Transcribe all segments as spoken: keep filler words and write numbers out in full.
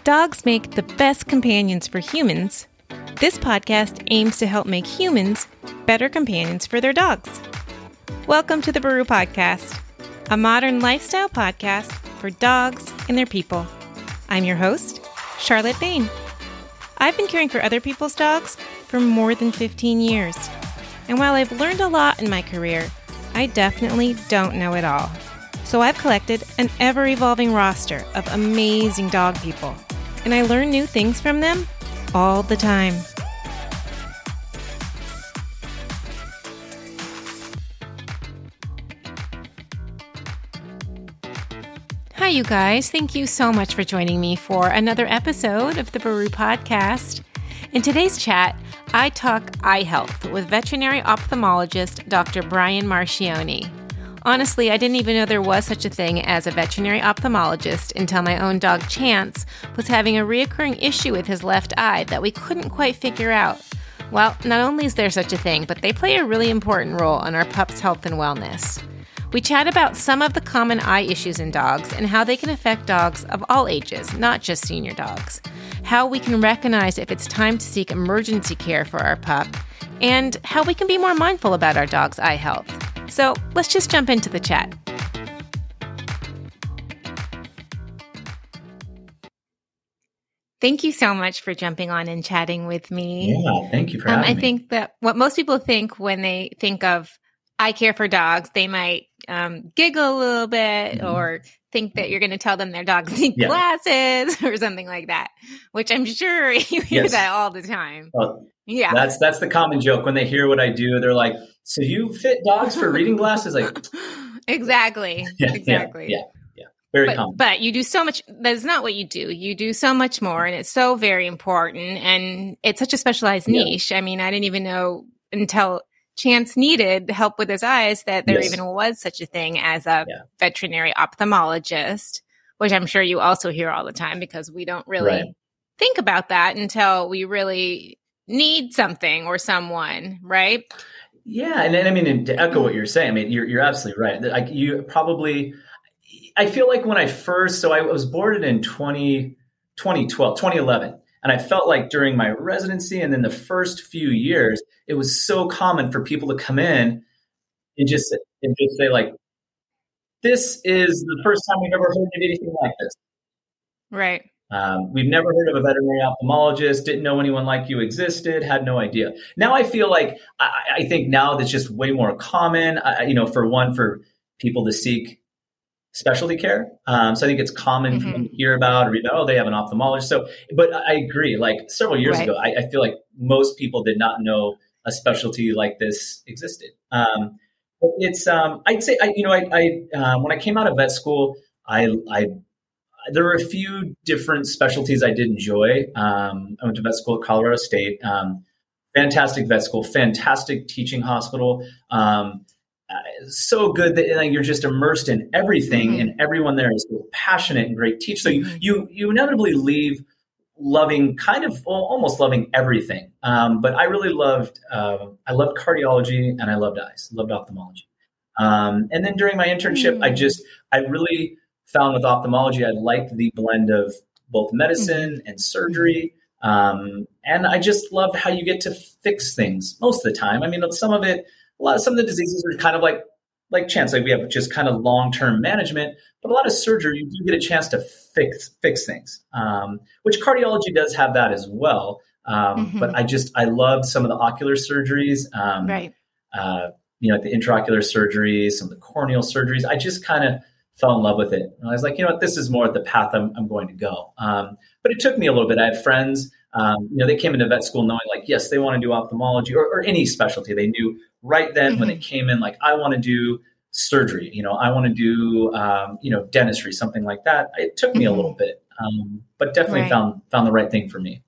dogs make the best companions for humans, this podcast aims to help make humans better companions for their dogs. Welcome to the Baru Podcast, a modern lifestyle podcast for dogs and their people. I'm your host, Charlotte Bain. I've been caring for other people's dogs for more than fifteen years. And while I've learned a lot in my career, I definitely don't know it all. So I've collected an ever-evolving roster of amazing dog people, and I learn new things from them all the time. Hi, you guys. Thank you so much for joining me for another episode of the Baru Podcast. In today's chat, I talk eye health with veterinary ophthalmologist Doctor Brian Marchioni. Honestly, I didn't even know there was such a thing as a veterinary ophthalmologist until my own dog Chance was having a reoccurring issue with his left eye that we couldn't quite figure out. Well, not only is there such a thing, but they play a really important role in our pups' health and wellness. We chat about some of the common eye issues in dogs and how they can affect dogs of all ages, not just senior dogs. How we can recognize if it's time to seek emergency care for our pup, and how we can be more mindful about our dog's eye health. So let's just jump into the chat. Thank you so much for jumping on and chatting with me. Yeah, thank you for um, having I me. I think that what most people think when they think of I care for dogs, they might um, giggle a little bit mm-hmm. or think that you're going to tell them their dogs need yeah. glasses or something like that, which I'm sure you hear yes. that all the time. Well, yeah. That's that's the common joke. When they hear what I do, they're like, so you fit dogs for reading glasses? Like, Exactly. Yeah, exactly. Yeah, yeah, yeah. Very but, common. But you do so much. That's not what you do. You do so much more, and it's so very important, and it's such a specialized yeah. niche. I mean, I didn't even know until Chance needed help with his eyes that there yes. even was such a thing as a yeah. veterinary ophthalmologist, which I'm sure you also hear all the time because we don't really right. think about that until we really need something or someone, right? Yeah. And then, I mean, to echo what you're saying, I mean, you're, you're absolutely right. Like you probably, I feel like when I first, so I was boarded in twenty, twenty twelve, twenty eleven. And I felt like during my residency and then the first few years, it was so common for people to come in and just, and just say like, this is the first time we've ever heard of anything like this. Right. Um, we've never heard of a veterinary ophthalmologist, didn't know anyone like you existed, had no idea. Now I feel like, I, I think now that's just way more common, uh, you know, for one, for people to seek specialty care. Um, so I think it's common mm-hmm. to hear about or read about, oh, they have an ophthalmologist. So, but I agree, like several years right. ago, I, I feel like most people did not know a specialty like this existed. Um, but it's, um, I'd say, I, you know, I, I uh, when I came out of vet school, I, I, there were a few different specialties I did enjoy. Um, I went to vet school at Colorado State. Um, fantastic vet school, fantastic teaching hospital. Um, uh, so good that like, you're just immersed in everything, mm-hmm. and everyone there is so passionate and great teach. So you you you inevitably leave loving kind of well, almost loving everything. Um, but I really loved uh, I loved cardiology and I loved eyes, loved ophthalmology. Um, and then during my internship, mm-hmm. I just I really found with ophthalmology, I liked the blend of both medicine mm-hmm. and surgery. Um, and I just loved how you get to fix things most of the time. I mean, some of it, a lot of some of the diseases are kind of like, like Chance, like we have just kind of long-term management, but a lot of surgery, you do get a chance to fix, fix things, um, which cardiology does have that as well. Um, mm-hmm. But I just, I loved some of the ocular surgeries, um, right. uh, you know, the intraocular surgeries, some of the corneal surgeries. I just kind of fell in love with it. And I was like, you know what, this is more the path I'm, I'm going to go. Um, but it took me a little bit. I had friends, um, you know, they came into vet school knowing like, yes, they want to do ophthalmology or, or any specialty. They knew right then mm-hmm. when they came in, like, I want to do surgery, you know, I want to do, um, you know, dentistry, something like that. It took me mm-hmm. a little bit, um, but definitely right. found, found the right thing for me.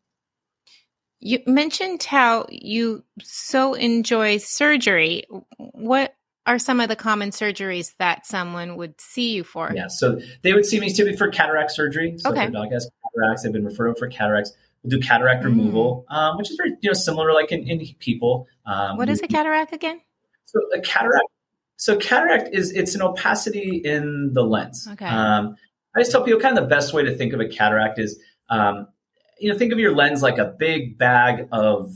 You mentioned how you so enjoy surgery. What are some of the common surgeries that someone would see you for? Yeah, so they would see me typically for cataract surgery. So okay. if their dog has cataracts, they've been referred for cataracts. We'll do cataract mm. removal, um, which is very you know similar, like in, in people. Um, what is a cataract again? So a cataract. So cataract is it's an opacity in the lens. Okay. Um, I just tell people kind of the best way to think of a cataract is um, you know, think of your lens like a big bag of,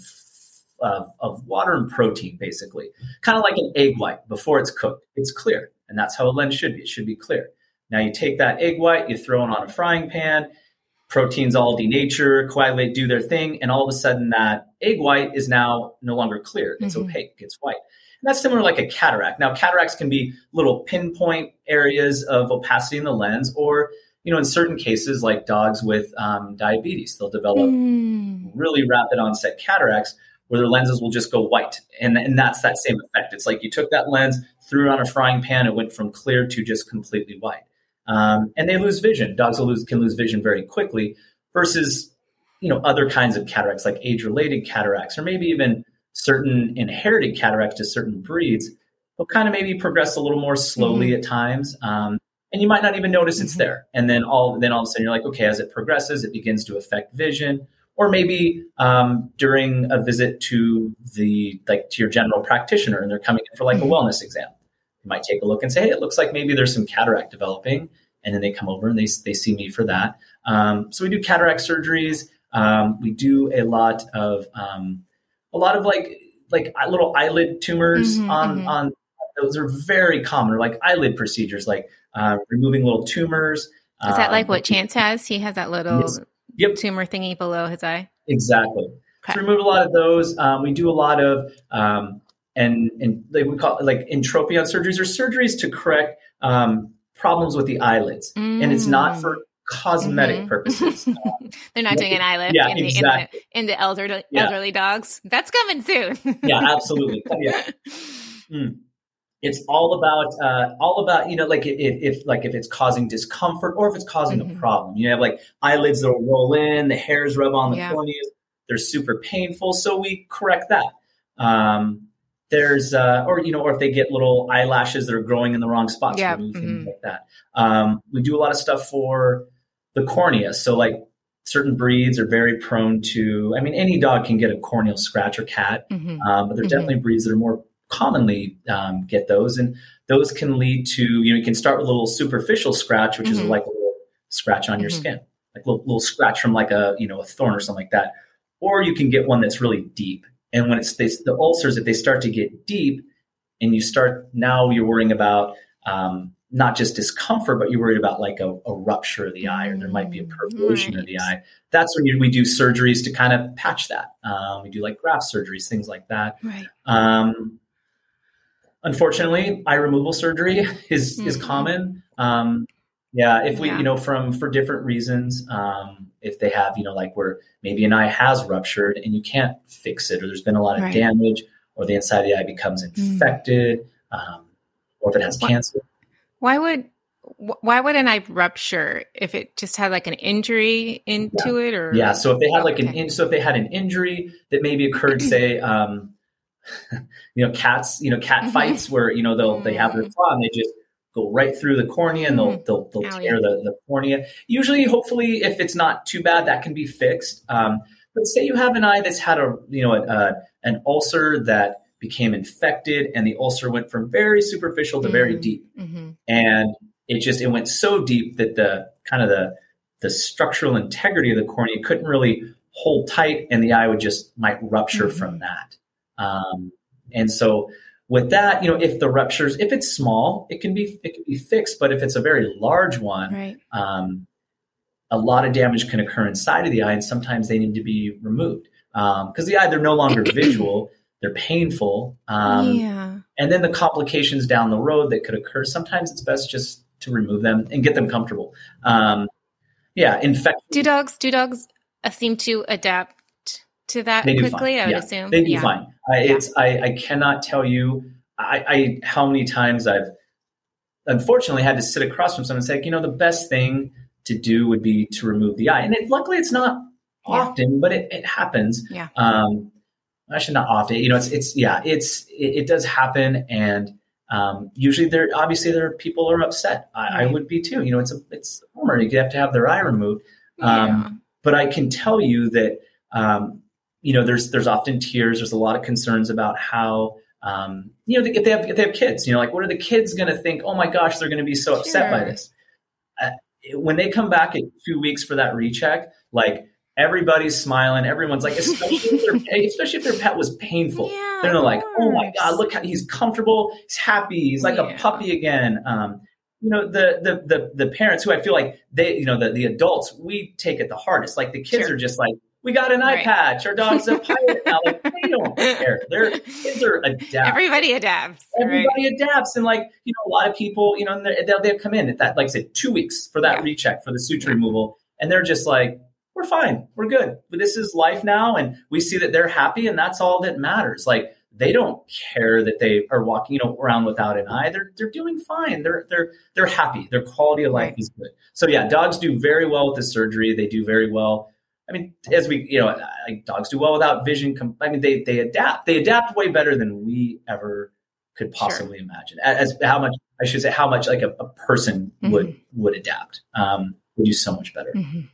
of, of water and protein, basically, kind of like an egg white before it's cooked. It's clear. And that's how a lens should be. It should be clear. Now you take that egg white, you throw it on a frying pan, proteins all denature, coagulate, do their thing. And all of a sudden that egg white is now no longer clear. It's mm-hmm. opaque. It's white. And that's similar like a cataract. Now cataracts can be little pinpoint areas of opacity in the lens, or, you know, in certain cases like dogs with um, diabetes, they'll develop mm. really rapid onset cataracts where their lenses will just go white. And, and that's that same effect. It's like you took that lens, threw it on a frying pan, it went from clear to just completely white. Um, and they lose vision. Dogs will lose, can lose vision very quickly versus, you know, other kinds of cataracts like age-related cataracts, or maybe even certain inherited cataracts to certain breeds. They'll kind of maybe progress a little more slowly mm-hmm. at times. Um, and you might not even notice mm-hmm. it's there. And then all, then all of a sudden you're like, okay, as it progresses, it begins to affect vision. Or maybe um, during a visit to the, like to your general practitioner, and they're coming in for like mm-hmm. a wellness exam. You might take a look and say, hey, it looks like maybe there's some cataract developing. And then they come over and they they see me for that. Um, so we do cataract surgeries. Um, we do a lot of um, a lot of like like little eyelid tumors mm-hmm, on mm-hmm. on those are very common, or like eyelid procedures, like uh, removing little tumors. Is that um, like what Chance has? He has that little yes. yep. tumor thingy below his eye. Exactly. Okay. So we remove a lot of those. Um, we do a lot of um, and and like we call it like entropion surgeries, or surgeries to correct um, problems with the eyelids, mm. and it's not for cosmetic mm-hmm. purposes. Um, They're not doing an eyelid yeah, in, the, exactly. in, the, in the elderly yeah. elderly dogs. That's coming soon. yeah, absolutely. Yeah. Mm. It's all about uh, all about you know like if, if like if it's causing discomfort or if it's causing mm-hmm. a problem. You have like eyelids that will roll in, the hairs rub on the yeah. corneas. They're super painful, so we correct that. Um, There's, uh, or, you know, or if they get little eyelashes that are growing in the wrong spots, yeah. remove mm-hmm. things like that. Um, we do a lot of stuff for the cornea. So like certain breeds are very prone to, I mean, any dog can get a corneal scratch, or cat, mm-hmm. um, but there's mm-hmm. definitely breeds that are more commonly um, get those. And those can lead to, you know, you can start with a little superficial scratch, which mm-hmm. is like a little scratch on your mm-hmm. skin, like a little, little scratch from like a, you know, a thorn or something like that. Or you can get one that's really deep. And when it's they, the ulcers, if they start to get deep, and you start, now you're worrying about um, not just discomfort, but you're worried about like a, a rupture of the eye, or there might be a perforation right. of the eye. That's when you, we do surgeries to kind of patch that. Um, we do like graft surgeries, things like that. Right. Um, unfortunately, eye removal surgery is mm-hmm. is common. Um, yeah, if we, yeah. you know, from for different reasons. Um, if they have, you know, like where maybe an eye has ruptured and you can't fix it, or there's been a lot of right. damage, or the inside of the eye becomes infected, mm. um, or if it has why, cancer. Why would why would an eye rupture if it just had like an injury into yeah. it? Or yeah, so if they had like okay. an in, so if they had an injury that maybe occurred, say, um, you know, cats, you know, cat mm-hmm. fights where you know they'll mm. they have their claw and they just go right through the cornea, and they'll they'll, they'll oh, tear yeah. the, the cornea. Usually, hopefully, if it's not too bad, that can be fixed. Um, but say you have an eye that's had a you know a, a, an ulcer that became infected, and the ulcer went from very superficial to mm-hmm. very deep, mm-hmm. and it just it went so deep that the kind of the the structural integrity of the cornea couldn't really hold tight, and the eye would just might rupture mm-hmm. from that. Um, and so. With that, you know, if the ruptures, if it's small, it can be it can be fixed. But if it's a very large one, right. um, a lot of damage can occur inside of the eye, and sometimes they need to be removed because um, the eye, they're no longer visual, they're painful, um, yeah. and then the complications down the road that could occur. Sometimes it's best just to remove them and get them comfortable. Um, yeah, infection. Do dogs? Do dogs uh, seem to adapt to that they quickly? Fine. I would yeah. assume they do yeah. fine. I, yeah. It's I, I cannot tell you I, I how many times I've unfortunately had to sit across from someone and say, you know, the best thing to do would be to remove the eye. And it, luckily, it's not yeah. often, but it, it happens. Yeah. Um, actually, not often. You know, it's it's yeah, it's it, it does happen, and um, usually there obviously there are people who are upset. I, right. I would be too. You know, it's a it's a bummer. You have to have their eye removed. Um, yeah. But I can tell you that. Um, You know, there's there's often tears. There's a lot of concerns about how, um, you know, if they have if they have kids, you know, like what are the kids going to think? Oh my gosh, they're going to be so upset sure. by this. Uh, when they come back at two weeks for that recheck, like everybody's smiling, everyone's like, especially if their, especially if their pet was painful, Yeah, they're like, oh my course. God, look how he's comfortable, he's happy, he's like Yeah. a puppy again. Um, you know, the, the the the parents who I feel like they, you know, the the adults, we take it the hardest. Like the kids Sure. are just like, we got an eye Right. patch, our dog's a pilot now. Like they don't care. Their kids are adapt. Everybody adapts. Everybody Right? adapts, and like you know, a lot of people, you know, they'll they'll come in at that, like I said, two weeks for that Yeah. recheck for the suture Yeah. removal, and they're just like, we're fine, we're good. But this is life now, and we see that they're happy, and that's all that matters. Like they don't care that they are walking, you know, around without an eye. They're they're doing fine. They're they're they're happy. Their quality of life Right. is good. So yeah, dogs do very well with the surgery. They do very well. I mean, as we, you know, like dogs do well without vision. Com- I mean, they they adapt. They adapt way better than we ever could possibly Sure. imagine. As, as how much I should say, how much like a, a person Mhm. would would adapt. Um, would do so much better. Mhm.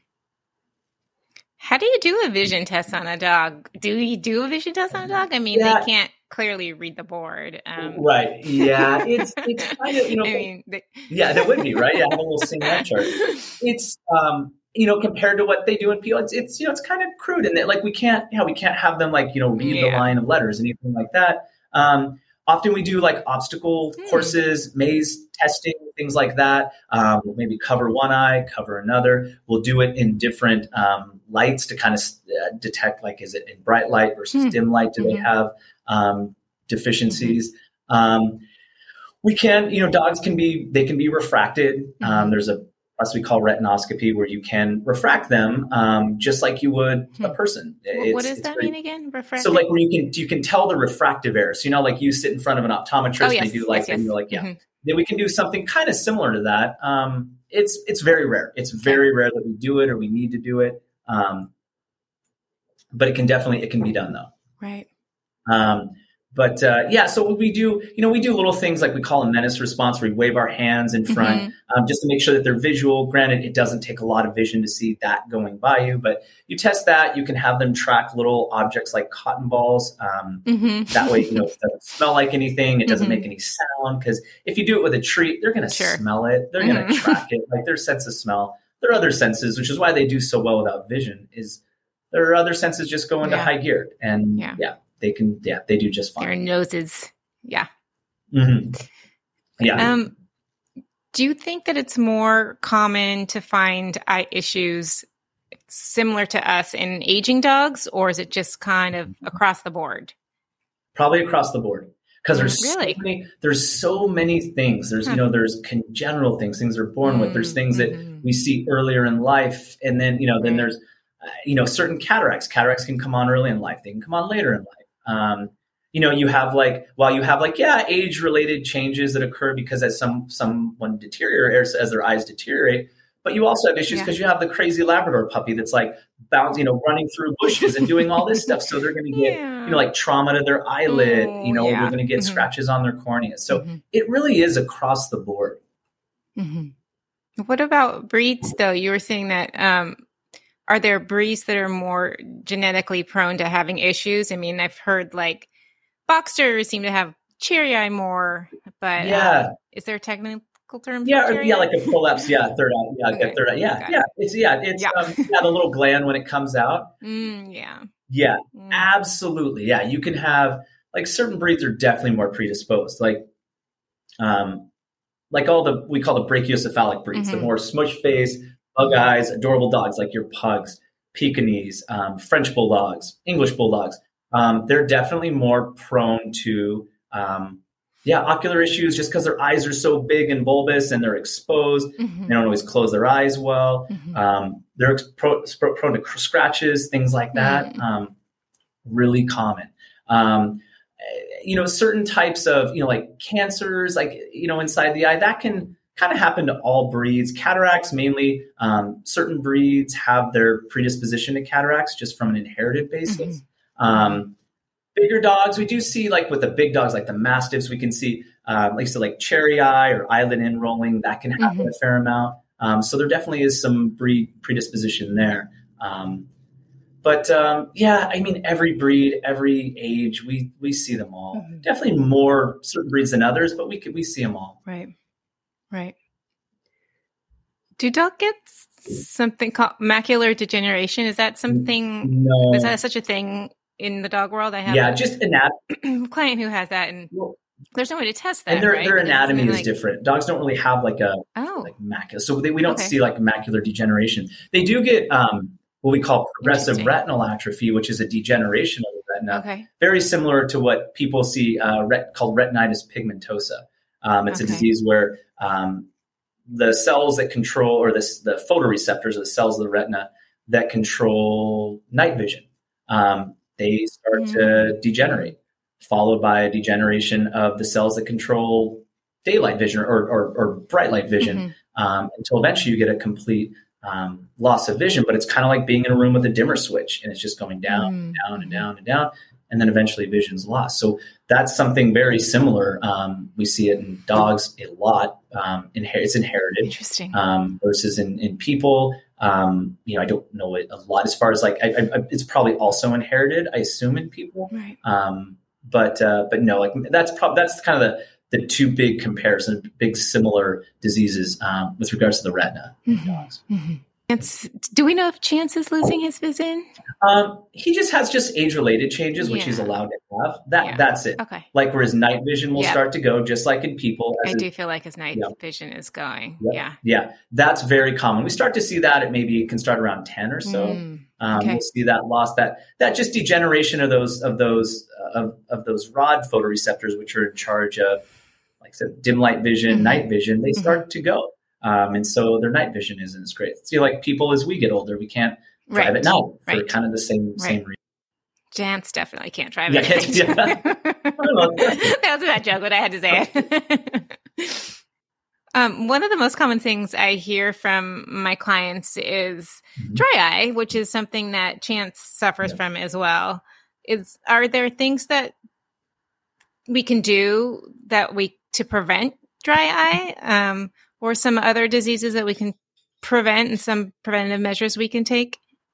How do you do a vision test on a dog? Do you do a vision test on a dog? I mean, Yeah. they can't clearly read the board. Um, Right? Yeah. It's it's kind of you know. I mean, they, Yeah, that would be right. Yeah, have a little single chart. It's um, you know, compared to what they do in P L, it's, it's you know, it's kind of crude in that like we can't, you know, we can't have them like you know read the Yeah. line of letters, anything like that. Um, often we do like obstacle Hmm. courses, maze testing, things like that. Um, we'll maybe cover one eye, cover another. We'll do it in different um, lights to kind of uh, detect like is it in bright light versus Hmm. dim light? Do they Mhm. have um, deficiencies? Um, we can, you know, dogs can be, they can be refracted. Um, Mhm. there's a process we call retinoscopy where you can refract them um, just like you would a Hmm. person. What, It's- what does it's that pretty- mean again? Refractive? So like where you can, you can tell the refractive error. So, you know, like you sit in front of an optometrist, oh, yes. they do like, yes, yes. and you're like, yeah, Mhm. then we can do something kind of similar to that. Um, it's, it's very rare. It's very rare that we do it or we need to do it. Um, but it can definitely, it can be done though. Right. Um, but uh, yeah, so what we do, you know, we do little things like we call a menace response where we wave our hands in front Mhm. um, just to make sure that they're visual. Granted, it doesn't take a lot of vision to see that going by you, but you test that. You can have them track little objects like cotton balls. Um, Mhm. that way, you know, it doesn't smell like anything. It doesn't Mhm. make any sound because if you do it with a treat, they're going to Sure. smell it. They're going to Mhm. track it. Like their sense of smell. Their other senses, which is why they do so well without vision, is their other senses just go into Yeah. high gear. And Yeah. yeah, they can, yeah, they do just fine. Their noses. Yeah. Mm-hmm. Yeah. Um, do you think that it's more common to find eye issues similar to us in aging dogs, or is it just kind of across the board? Probably across the board. Because there's Really? so many, there's so many things. There's, Huh. you know, there's congenital things, things they're born with. There's things that Mhm. we see earlier in life. And then, you know, then Right. there's, uh, you know, certain cataracts. Cataracts can come on early in life. They can come on later in life. Um, you know, you have like, while you have like, yeah, age related changes that occur because as some, someone deteriorates, as their eyes deteriorate, but you also have issues Yeah. because you have the crazy Labrador puppy that's like bouncing, you know, running through bushes and doing all this stuff. So they're going to get, Yeah. you know, like trauma to their eyelid, Oh, you know, yeah. they're going to get Mhm. scratches on their cornea. So Mhm. it really is across the board. Mhm. What about breeds, though? You were saying that um, are there breeds that are more genetically prone to having issues? I mean, I've heard like boxers seem to have cherry eye more, but Yeah. um, is there a technical term? Yeah, for or, cherry yeah, eye? like a prolapse. Yeah, third eye. Yeah, Okay. a third eye. Yeah, Got it. yeah. It's yeah, it's Yeah. um, yeah, the little gland when it comes out. Mm, yeah. Yeah, Mm. absolutely. Yeah, you can have like certain breeds are definitely more predisposed. Like, um, like all the we call the brachiocephalic breeds, Mhm. the more smush face, bug eyes, adorable dogs like your pugs, Pekingese, um, French bulldogs, English bulldogs. Um, they're definitely more prone to um, yeah ocular issues just because their eyes are so big and bulbous and they're exposed. Mhm. They don't always close their eyes well. Mhm. Um, they're ex- pro- pro- prone to cr- scratches, things like that. Mm. Um, really common. Um, you know, certain types of, you know, like cancers, like, you know, inside the eye, that can kind of happen to all breeds. Cataracts mainly, um, certain breeds have their predisposition to cataracts just from an inherited basis. Mhm. Um, bigger dogs, we do see like with the big dogs, like the Mastiffs, we can see, um, like, so like cherry eye or eyelid enrolling, that can happen Mhm. a fair amount. Um, so there definitely is some breed predisposition there. Um, but um, yeah, I mean, every breed, every age, we we see them all. Mhm. Definitely more certain breeds than others, but we could we see them all. Right. Right. Do dogs get something called macular degeneration? Is that something, no. is that such a thing in the dog world? I have yeah, a just anatomy. client who has that, and well, there's no way to test that. And their right? their anatomy like, is different. Dogs don't really have like a oh. like macula, so they, we don't okay. see like macular degeneration. They do get um, what we call progressive retinal atrophy, which is a degeneration of the retina, okay. very similar to what people see uh, ret- called retinitis pigmentosa. Um, it's okay. a disease where um, the cells that control, or this, the photoreceptors, or the cells of the retina that control night vision, um, they start mm. to degenerate, followed by a degeneration of the cells that control daylight vision or, or, or bright light vision, mm-hmm. um, until eventually you get a complete um, loss of vision. But it's kind of like being in a room with a dimmer switch, and it's just going down mm. and down and down and down, and then eventually vision's lost. So that's something very similar. Um, we see it in dogs a lot. Um, inher- it's inherited. Interesting. Um, versus in, in people. Um, you know, I don't know it a lot as far as like, I, I, it's probably also inherited, I assume, in people. Right. Um, But uh, but no, like that's probably that's kind of the, the two big comparisons, big similar diseases um, with regards to the retina in mm-hmm. dogs. Mm-hmm. It's, do we know if Chance is losing his vision? Um, he just has just age related changes, yeah. which he's allowed to have. That yeah. that's it. Okay. Like where his night vision will yeah. start to go, just like in people. I his, do feel like his night yeah. vision is going. Yeah. yeah, yeah, that's very common. We start to see that at maybe it can start around ten or so. Mm. Um, okay. We'll see that loss, that that just degeneration of those of those uh, of, of those rod photoreceptors, which are in charge of, like I said, dim light vision, mm-hmm. night vision. They start mm-hmm. to go, um, and so their night vision isn't as great. See, like people, as we get older, we can't drive right. at night for right. kind of the same right. same reason. Chance definitely can't drive yeah, at night. Yeah. That was a bad joke, but I had to say it. Um, one of the most common things I hear from my clients is mm-hmm. dry eye, which is something that Chance suffers yeah. from as well. Is are there things that we can do that we to prevent dry eye, um, or some other diseases that we can prevent, and some preventative measures we can take?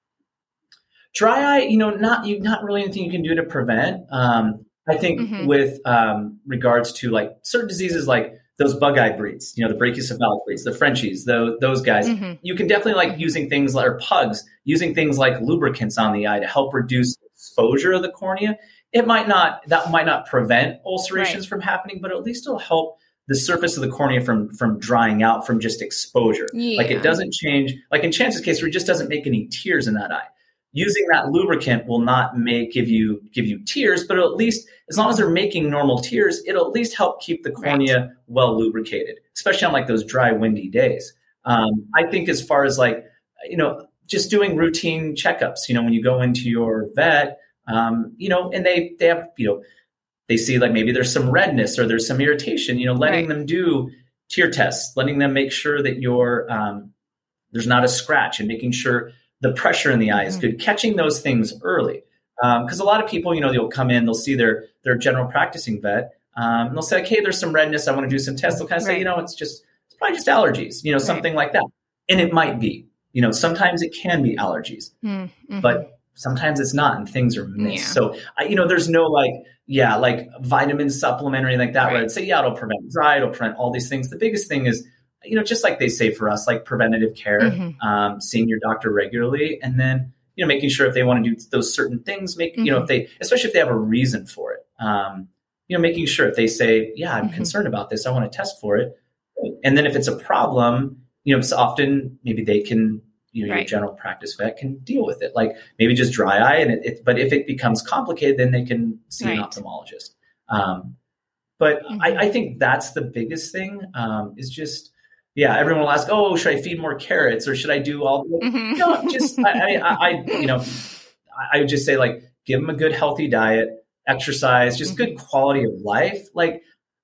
Dry eye, you know, not you not really anything you can do to prevent. Um, I think mm-hmm. with um, regards to like certain diseases like those bug-eyed breeds, you know, the brachycephalic breeds, the Frenchies, those, those guys, mm-hmm. you can definitely like using things like, or pugs, using things like lubricants on the eye to help reduce exposure of the cornea. It might not, that might not prevent ulcerations right. from happening, but at least it'll help the surface of the cornea from, from drying out from just exposure. Yeah. Like it doesn't change, like in Chance's case where it just doesn't make any tears in that eye. Using that lubricant will not make give you give you tears, but at least as long as they're making normal tears, it'll at least help keep the cornea right. well lubricated, especially on like those dry, windy days. Um, I think as far as like, you know, just doing routine checkups, you know, when you go into your vet, um, you know, and they they have, you know, they see like maybe there's some redness or there's some irritation, you know, letting right. them do tear tests, letting them make sure that you're um, there's not a scratch, and making sure the pressure in the eye is good, catching those things early. Because um, a lot of people, you know, they'll come in, they'll see their their general practicing vet, um, and they'll say, okay, there's some redness, I want to do some tests. They'll kind of right. say, you know, it's just, it's probably just allergies, you know, right. something like that. And it might be, you know, sometimes it can be allergies, mm-hmm. but sometimes it's not, and things are missed. Yeah. So, I, you know, there's no like, yeah, like vitamin supplement or anything like that, right. where I'd say, yeah, it'll prevent dry, it'll prevent all these things. The biggest thing is, you know, just like they say for us, like preventative care, mm-hmm. um, seeing your doctor regularly, and then, you know, making sure if they want to do those certain things, make, mm-hmm. you know, if they, especially if they have a reason for it, um, you know, making sure if they say, yeah, I'm mm-hmm. concerned about this, I want to test for it. And then if it's a problem, you know, it's often maybe they can, you know, right. your general practice vet can deal with it. Like maybe just dry eye. And it, it but if it becomes complicated, then they can see right. an ophthalmologist. Um, but mm-hmm. I, I think that's the biggest thing, um, is just, yeah, everyone will ask, oh, should I feed more carrots or should I do all the, mm-hmm. no, just, I, I, I, you know, I would just say like, give them a good, healthy diet, exercise, just mm-hmm. good quality of life. Like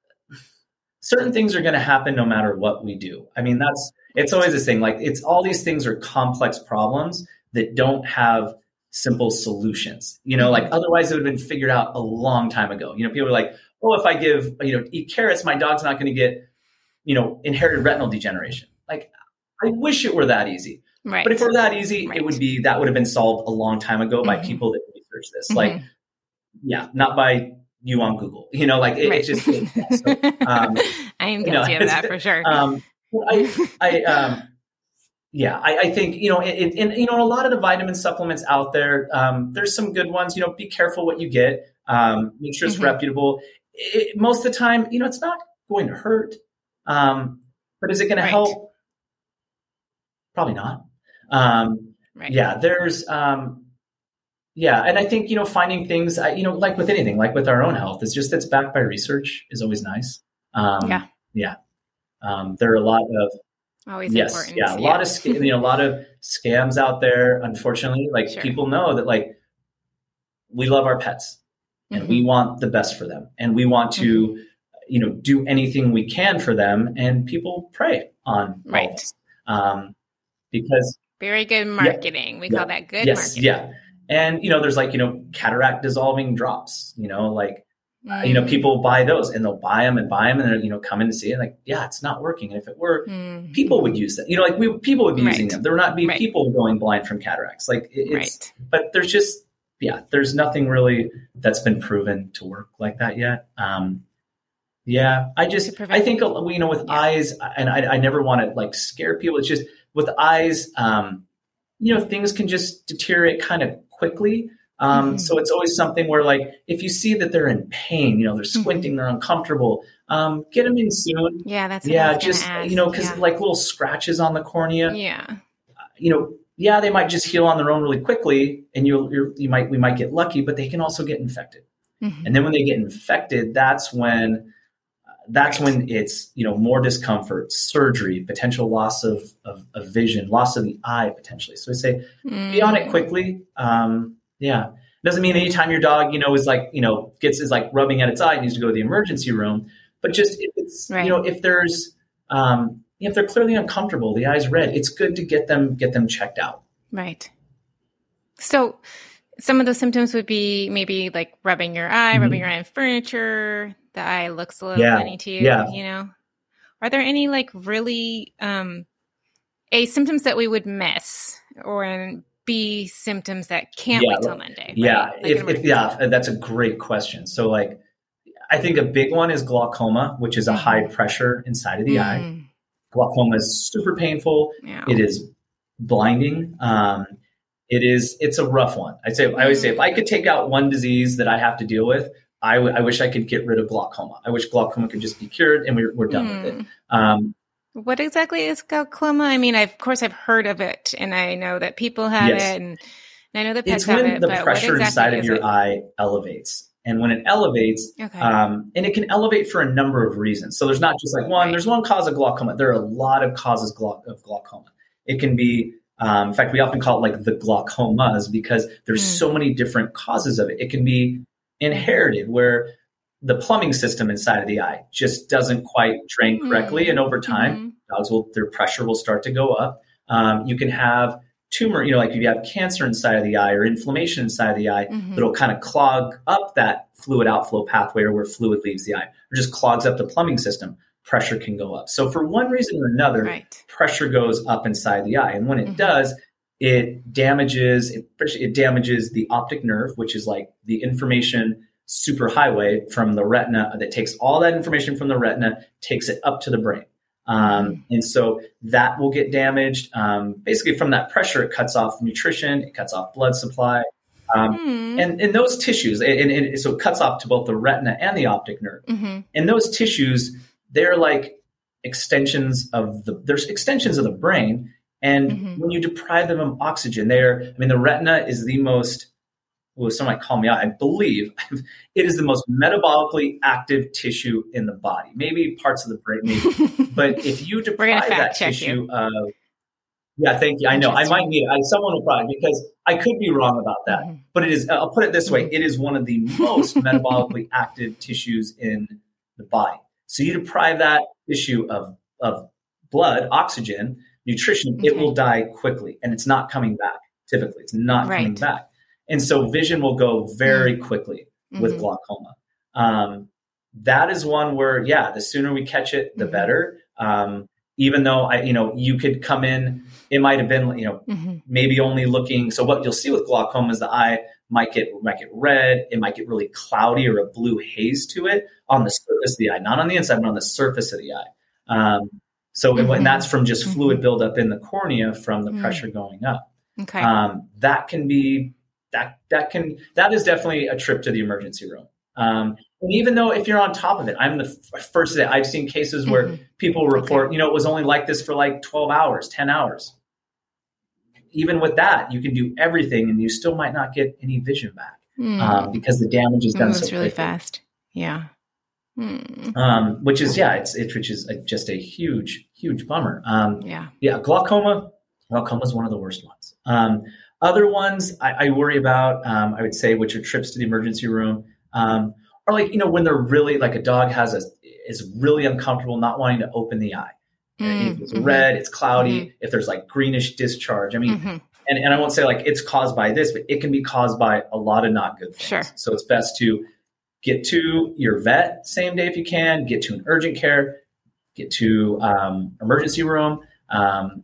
certain things are going to happen no matter what we do. I mean, that's, it's always this thing, like it's all these things are complex problems that don't have simple solutions, you know, mm-hmm. like otherwise it would have been figured out a long time ago. You know, people are like, oh, if I give, you know, eat carrots, my dog's not going to get, you know, inherited retinal degeneration. Like, I wish it were that easy. Right. But if it were that easy, right. it would be, that would have been solved a long time ago mm-hmm. by people that research this. Mm-hmm. Like, yeah, not by you on Google, you know, like it, right. it's just, it, so, um, I am guilty you know, of that for sure. Um, I, I, um, yeah, I, I think, you know, it, and, you know, a lot of the vitamin supplements out there, um, there's some good ones, you know, be careful what you get. Um, make sure it's mm-hmm. reputable. It, most of the time, you know, it's not going to hurt. Um, but is it going right. to help? Probably not. Um, right. Yeah, there's, um, yeah. And I think, you know, finding things, you know, like with anything, like with our own health, it's just, it's backed by research is always nice. Um, yeah. Yeah. Um, there are a lot of, always yes, important. Yeah. A yeah. lot of, you know, a lot of scams out there, unfortunately, like sure. people know that like we love our pets and mm-hmm. we want the best for them and we want to, mm-hmm. you know, do anything we can for them, and people prey on right. all this. Um, because very good marketing. Yeah, we yeah, call that good yes, marketing. Yeah. And, you know, there's like, you know, cataract dissolving drops, you know, like, mm. uh, you know, people buy those and they'll buy them and buy them and they're, you know, come in to see it. Like, yeah, it's not working. And if it were, mm. people would use that, you know, like we, people would be right. using them. There would not be right. people going blind from cataracts. Like it, it's, right. but there's just, yeah, there's nothing really that's been proven to work like that yet. Um, Yeah, I just, I think, you know, with yeah. eyes, and I, I never want to like scare people. It's just with eyes, um, you know, things can just deteriorate kind of quickly. Um, mm-hmm. So it's always something where like, if you see that they're in pain, you know, they're squinting, mm-hmm. they're uncomfortable, um, get them in soon. Yeah, that's what yeah, just, ask. you know, because yeah. like little scratches on the cornea. Yeah. Uh, you know, yeah, they might just heal on their own really quickly, and you'll, you're, you might, we might get lucky, but they can also get infected. Mm-hmm. And then when they get infected, that's when, That's right. when it's, you know, more discomfort, surgery, potential loss of, of, of vision, loss of the eye potentially. So I say, mm. be on it quickly. Um, yeah. Doesn't mean anytime your dog, you know, is like, you know, gets is like rubbing at its eye, needs to go to the emergency room. But just if it's, right. you know, if there's, um, if they're clearly uncomfortable, the eye's red, it's good to get them, get them checked out. Right. So some of those symptoms would be maybe like rubbing your eye, mm-hmm. rubbing your eye on furniture. The eye looks a little yeah. funny to you, yeah. you know? Are there any like really, um, A, symptoms that we would miss, or B, symptoms that can't yeah. wait till Monday? Right? Yeah. Like if, if, yeah. That's a great question. So like, I think a big one is glaucoma, which is a mm-hmm. high pressure inside of the mm. eye. Glaucoma is super painful. Yeah. It is blinding. Um, it is, it's a rough one. I'd say, I always say, if I could take out one disease that I have to deal with, I, w- I wish I could get rid of glaucoma. I wish glaucoma could just be cured and we're, we're done mm. with it. Um, what exactly is glaucoma? I mean, I've, of course, I've heard of it, and I know that people have yes. it, and, and I know that pets it's when have it. The but pressure what exactly inside of your it? eye elevates, and when it elevates, okay. um, and it can elevate for a number of reasons. So there's not just like one. Right. There's one cause of glaucoma. There are a lot of causes glau- of glaucoma. It can be. Um, in fact, we often call it like the glaucomas because there's mm. so many different causes of it. It can be inherited, where the plumbing system inside of the eye just doesn't quite drain correctly. Mm-hmm. And over time, mm-hmm. dogs will, their pressure will start to go up. Um, you can have tumor, you know, like if you have cancer inside of the eye or inflammation inside of the eye, mm-hmm. it'll kind of clog up that fluid outflow pathway, or where fluid leaves the eye, or just clogs up the plumbing system. Pressure can go up. So for one reason or another, right. pressure goes up inside the eye. And when it mm-hmm. does, it damages, it, it damages the optic nerve, which is like the information superhighway from the retina that takes all that information from the retina, takes it up to the brain. Um, and so that will get damaged. Um, basically from that pressure, it cuts off nutrition, it cuts off blood supply. Um, mm. and, and those tissues, and, and so it cuts off to both the retina and the optic nerve. Mm-hmm. And those tissues, they're like extensions of the, there's extensions of the brain. And mm-hmm. when you deprive them of oxygen, they're, I mean, the retina is the most, well, someone might call me out, I believe it is the most metabolically active tissue in the body. Maybe parts of the brain, maybe. But if you deprive that tissue you. of, yeah, thank you. I know I might need, I, someone will probably, because I could be wrong about that, mm-hmm. but it is, I'll put it this way. It is one of the most metabolically active tissues in the body. So you deprive that tissue of, of blood, oxygen, nutrition, okay. it will die quickly, and it's not coming back. Typically, it's not right. coming back. And so vision will go very quickly mm-hmm. with glaucoma. Um, that is one where, yeah, the sooner we catch it, the mm-hmm. better. Um, even though, I, you know, you could come in, it might have been, you know, mm-hmm. maybe only looking. So what you'll see with glaucoma is the eye might get, might get red. It might get really cloudy or a blue haze to it on the surface of the eye, not on the inside, but on the surface of the eye. Um, So Mm-hmm. and that's from just Mm-hmm. fluid buildup in the cornea from the Mm. pressure going up. Okay. Um, that can be that that can that is definitely a trip to the emergency room. Um, and even though if you're on top of it, I'm the f- first that I've seen cases where Mm-hmm. people report, Okay. you know, it was only like this for like twelve hours, ten hours. Even with that, you can do everything and you still might not get any vision back Mm. um, because the damage is It done moves so really quickly. fast. Yeah. Mm. Um, which is, yeah, it's, it, which is a, just a huge, huge bummer. Um, Yeah. yeah, glaucoma, glaucoma is one of the worst ones. Um, other ones I, I worry about, um, I would say, which are trips to the emergency room, um, are like, you know, when they're really like a dog has a, is really uncomfortable, not wanting to open the eye. Mm. If it's Mm-hmm. red, it's cloudy. Mm-hmm. If there's like greenish discharge, I mean, Mm-hmm. and, and I won't say like it's caused by this, but it can be caused by a lot of not good things. Sure. So it's best to get to your vet same day if you can, get to an urgent care, get to um, emergency room um,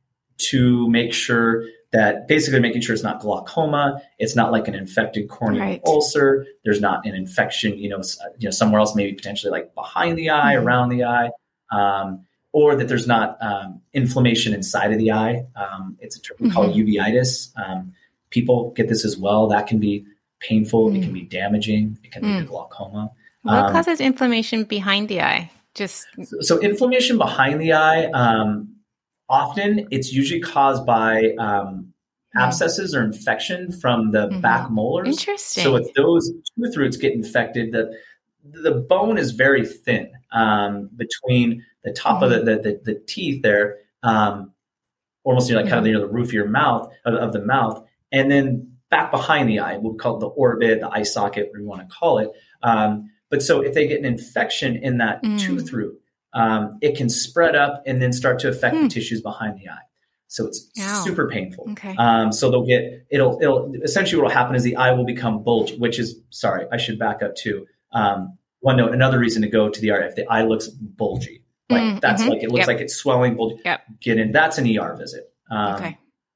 to make sure that basically making sure it's not glaucoma, it's not like an infected corneal Right. ulcer, there's not an infection, you know, you know, somewhere else, maybe potentially like behind the eye, Mm-hmm. around the eye, um, or that there's not um, inflammation inside of the eye. Um, it's a term we call Mm-hmm. uveitis. Um, people get this as well. That can be painful. Mm. It can be damaging. It can lead to Mm. glaucoma. What Um, causes inflammation behind the eye? Just so, so inflammation behind the eye, um, often it's usually caused by um, Mm. abscesses or infection from the Mhm. back molars. Interesting. So if those tooth roots get infected, the the bone is very thin um, between the top of the, the, the, the teeth there, um, almost near like kind of near the roof of your mouth, of, of the mouth, and then back behind the eye, we'll call it the orbit, the eye socket, whatever you want to call it. Um, but so if they get an infection in that Mm. tooth root, um, it can spread up and then start to affect Hmm. the tissues behind the eye. So it's Ow. super painful. Okay. Um, so they'll get, it'll, it'll, essentially what will happen is the eye will become bulgy, which is, sorry, I should back up too. Um, one note, another reason to go to the E R if the eye looks bulgy, like Mm, that's mhm. like, it looks Yep. like it's swelling, bulgy, Yep. get in, that's an E R visit. Um, Okay.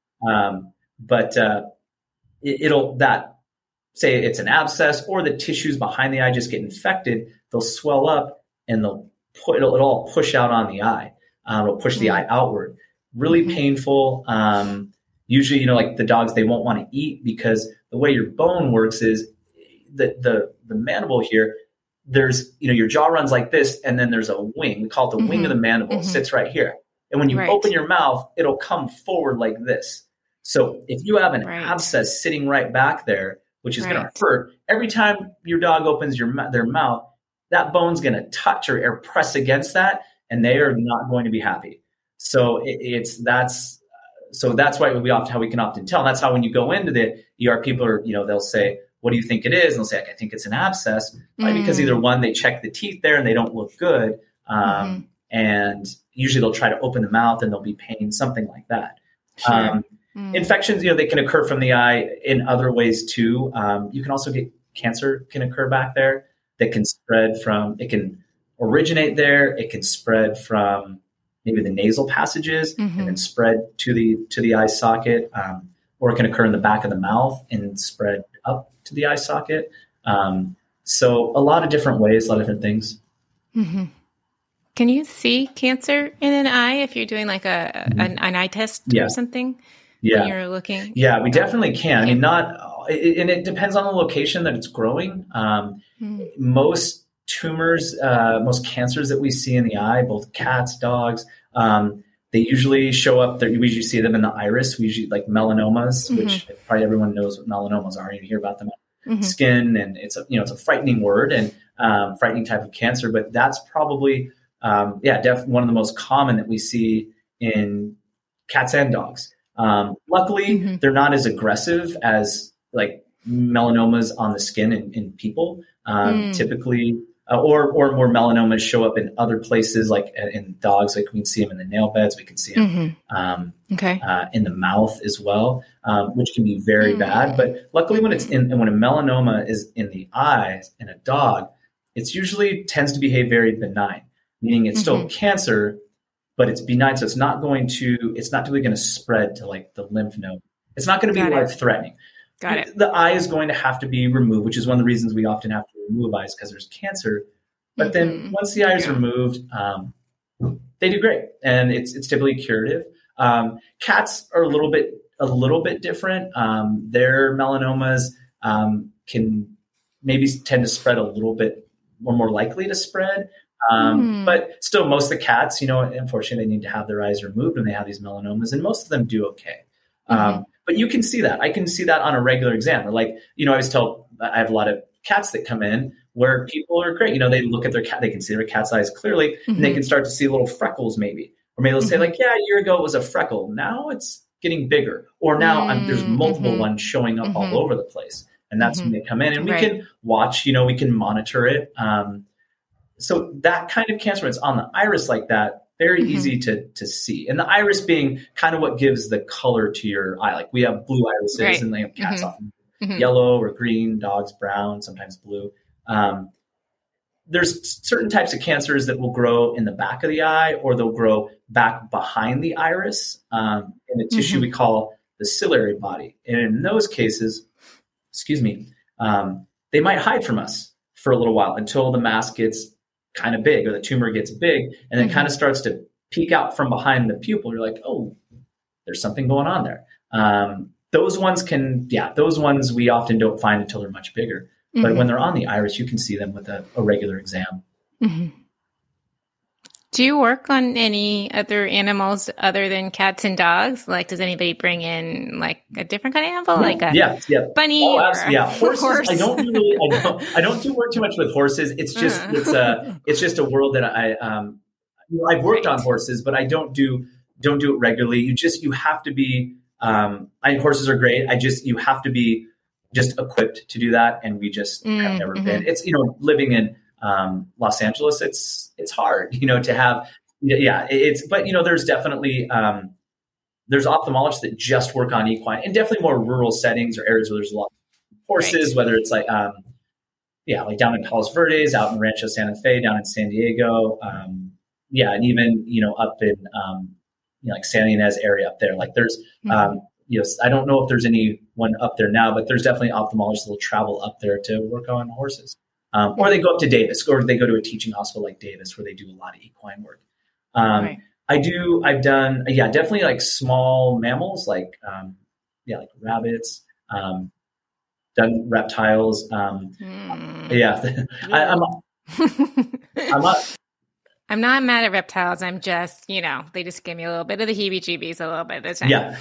um, but, uh, it, it'll, that say it's an abscess or the tissues behind the eye just get infected, they'll swell up and they'll put, it'll, it'll all push out on the eye. Um, it'll push the Mm. eye outward. Really Mhm. painful. Um, usually, you know, like the dogs, they won't want to eat because the way your bone works is the, the, the mandible here, there's, you know, your jaw runs like this and then there's a wing. We call it the Mhm. wing of the mandible. It Mhm. sits right here. And when you Right. open your mouth, it'll come forward like this. So if you have an Right. abscess sitting right back there, which is going Right. to hurt, every time your dog opens your mou- their mouth, that bone's going to touch or, or press against that, and they are not going to be happy. So it, it's that's so that's why we often how we can often tell. And that's how when you go into the E R, people are, you know, they'll say, "What do you think it is?" And they'll say, "I think it's an abscess," probably because Mm. either one, they check the teeth there and they don't look good, um, Mhm. and usually they'll try to open the mouth and there'll be pain, something like that. Sure. Um, Mm. Infections, you know, they can occur from the eye in other ways too. Um, you can also get cancer can occur back there that can spread from, it can originate there. It can spread from maybe the nasal passages Mhm. and then spread to the, to the eye socket. Um, or it can occur in the back of the mouth and spread up to the eye socket. Um, so a lot of different ways, a lot of different things. Mhm. Can you see cancer in an eye if you're doing like a an, an eye test Yeah. or something? Yeah. When you're looking. Yeah, we definitely can. I mean, Yeah. not, it, and it depends on the location that it's growing. Um, Mm. most tumors, uh, most cancers that we see in the eye, both cats, dogs, um, they usually show up there. We usually see them in the iris. We usually like melanomas, Mhm. which probably everyone knows what melanomas are. You hear about them on Mhm. skin, and it's a, you know, it's a frightening word and um, frightening type of cancer, but that's probably, um, yeah, definitely one of the most common that we see in cats and dogs. Um, luckily, Mhm. they're not as aggressive as like melanomas on the skin in, in people. Um, Mm. Typically, uh, or or more melanomas show up in other places, like uh, in dogs. Like we can see them in the nail beds. We can see them Mhm. um, Okay. uh, in the mouth as well, um, which can be very Mm. bad. But luckily, when it's in when a melanoma is in the eye in a dog, it's usually tends to behave very benign, meaning it's still Mhm. cancer, but it's benign. So it's not going to, it's not really going to spread to like the lymph node. It's not going to be Got it. life threatening. Got it. The eye is going to have to be removed, which is one of the reasons we often have to remove eyes because there's cancer. But then Mhm. once the eye is Yeah. removed, um, they do great, and it's it's typically curative. Um, cats are a little bit a little bit different. Um, their melanomas um, can maybe tend to spread a little bit, or more likely to spread. Um, mm. But still, most of the cats, you know, unfortunately, they need to have their eyes removed when they have these melanomas, and most of them do okay. Mm-hmm. Um, but you can see that. I can see that on a regular exam. Or like, you know, I always tell, I have a lot of cats that come in where people are great. You know, they look at their cat, they can see their cat's eyes clearly, mm-hmm. and they can start to see little freckles maybe. Or maybe they'll mm-hmm. say like, yeah, a year ago it was a freckle. Now it's getting bigger. Or now mm-hmm. I'm, there's multiple mm-hmm. ones showing up mm-hmm. all over the place. And that's mm-hmm. when they come in, and we right. can watch, you know, we can monitor it. Um, so that kind of cancer, when it's on the iris like that, very mm-hmm. easy to to see. And the iris being kind of what gives the color to your eye. Like we have blue irises right. and they have cats mm-hmm. often mm-hmm. yellow or green, dogs brown, sometimes blue. Um, there's certain types of cancers that will grow in the back of the eye, or they'll grow back behind the iris um, in a tissue mm-hmm. we call the ciliary body. And in those cases, excuse me, um, they might hide from us for a little while until the mass gets kind of big, or the tumor gets big, and then mm-hmm. kind of starts to peek out from behind the pupil. You're like, oh, there's something going on there. Um, those ones can, yeah, those ones we often don't find until they're much bigger. Mm-hmm. But when they're on the iris, you can see them with a, a regular exam. Mm-hmm. Do you work on any other animals other than cats and dogs? Like, does anybody bring in like a different kind of animal, like a yeah, yeah. bunny? Oh, or yeah, horses. Horse? I don't really, I don't, I don't do work too much with horses. It's just, uh. it's a, it's just a world that I, um, you know, I've worked right. on horses, but I don't do, don't do it regularly. You just, you have to be, um, I horses are great. I just, you have to be just equipped to do that, and we just mm, have never mm-hmm. been. It's, you know, living in um, Los Angeles, it's it's hard, you know, to have, yeah, it's, but, you know, there's definitely, um, there's ophthalmologists that just work on equine, and definitely more rural settings or areas where there's a lot of horses, right. whether it's like, um, yeah, like down in Palos Verdes, out in Rancho Santa Fe, down in San Diego. Um, yeah. And even, you know, up in, um, you know, like San Ynez area up there, like there's, mm-hmm. um, you know, I don't know if there's anyone up there now, but there's definitely ophthalmologists that will travel up there to work on horses. Um, or they go up to Davis, or they go to a teaching hospital like Davis, where they do a lot of equine work. Um, right. I do, I've done, yeah, definitely like small mammals, like, um, yeah, like rabbits, um, done reptiles. Um, mm. Yeah. I, I'm, I'm not, I'm not mad at reptiles. I'm just, you know, they just give me a little bit of the heebie-jeebies a little bit of the time. Yeah.